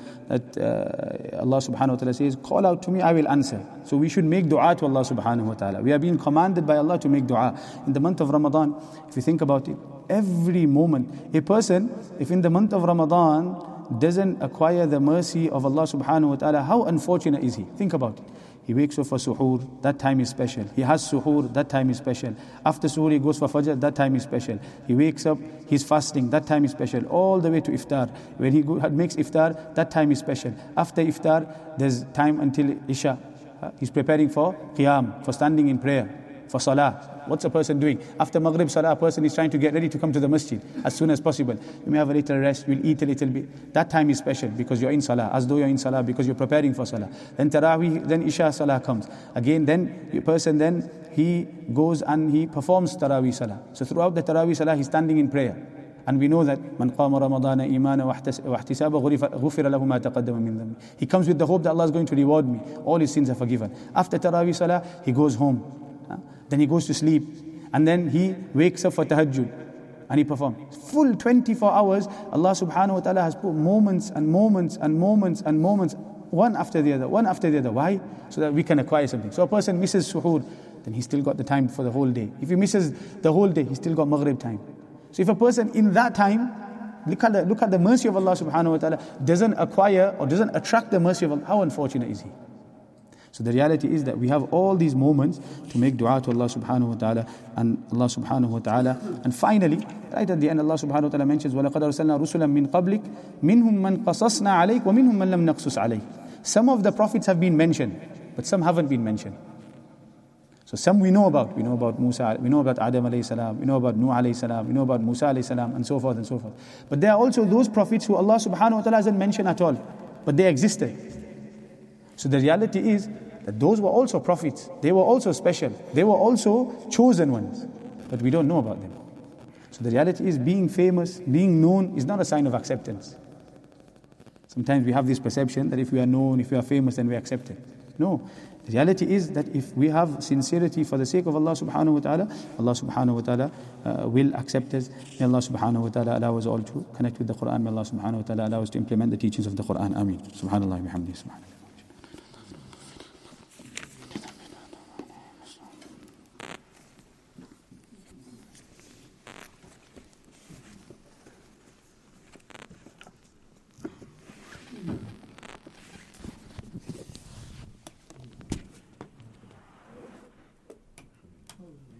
that Allah subhanahu wa ta'ala says, call out to me, I will answer. So we should make dua to Allah subhanahu wa ta'ala. We are being commanded by Allah to make dua. In the month of Ramadan, if you think about it, every moment, a person, if in the month of Ramadan doesn't acquire the mercy of Allah subhanahu wa ta'ala, how unfortunate is he? Think about it. He wakes up for suhoor, that time is special. He has suhoor, that time is special. After suhoor he goes for fajr, that time is special. He wakes up, he's fasting, that time is special. All the way to iftar. When he makes iftar, that time is special. After iftar, there's time until Isha. He's preparing for qiyam, for standing in prayer, for salah. What's a person doing? After Maghrib Salah, a person is trying to get ready to come to the masjid as soon as possible. You may have a little rest, you'll eat a little bit. That time is special because you're in Salah, as though you're in Salah because you're preparing for Salah. Then Taraweeh, then Isha Salah comes. Again, then the person then, he goes and he performs Taraweeh Salah. So throughout the Taraweeh Salah, he's standing in prayer. And we know that Man qama Ramadana imana wa ihtisaba ghufira lahu ma taqaddama min dhanbi. He comes with the hope that Allah is going to reward me. All his sins are forgiven. After Taraweeh Salah, he goes home. Then he goes to sleep, and then he wakes up for tahajjud, and he performs. Full 24 hours, Allah subhanahu wa ta'ala has put moments and moments and moments and moments, one after the other, one after the other. Why? So that we can acquire something. So a person misses suhoor, then he's still got the time for the whole day. If he misses the whole day, he's still got maghrib time. So if a person in that time, look at the mercy of Allah subhanahu wa ta'ala, doesn't acquire or doesn't attract the mercy of Allah, how unfortunate is he? So the reality is that we have all these moments to make dua to Allah subhanahu wa ta'ala and Allah subhanahu wa ta'ala. And finally, right at the end, Allah subhanahu wa ta'ala mentions, وَلَقَدْ أَرْسَلْنَا رُسُلًا مِّن قَبْلِكَ مِنْهُمْ مَنْ قَصَصْنَا عَلَيْكَ وَمِنْهُمْ مَنْ لَمْ نَقْصُصْ عَلَيْكَ. Some of the prophets have been mentioned, but some haven't been mentioned. So some we know about. We know about Musa, we know about Adam alayhi salam, we know about Nuh alayhi salam, we know about Musa alayhi salam, and so forth and so forth. But there are also those prophets who Allah subhanahu wa ta'ala hasn't mentioned at all, but they existed. So the reality is that those were also prophets. They were also special. They were also chosen ones. But we don't know about them. So the reality is being famous, being known is not a sign of acceptance. Sometimes we have this perception that if we are known, if we are famous, then we are accepted. No. The reality is that if we have sincerity for the sake of Allah subhanahu wa ta'ala, Allah subhanahu wa ta'ala will accept us. May Allah subhanahu wa ta'ala allow us all to connect with the Quran. May Allah subhanahu wa ta'ala allow us to implement the teachings of the Quran. Ameen. Subhanallah wa bihamdihi. Subhanallah.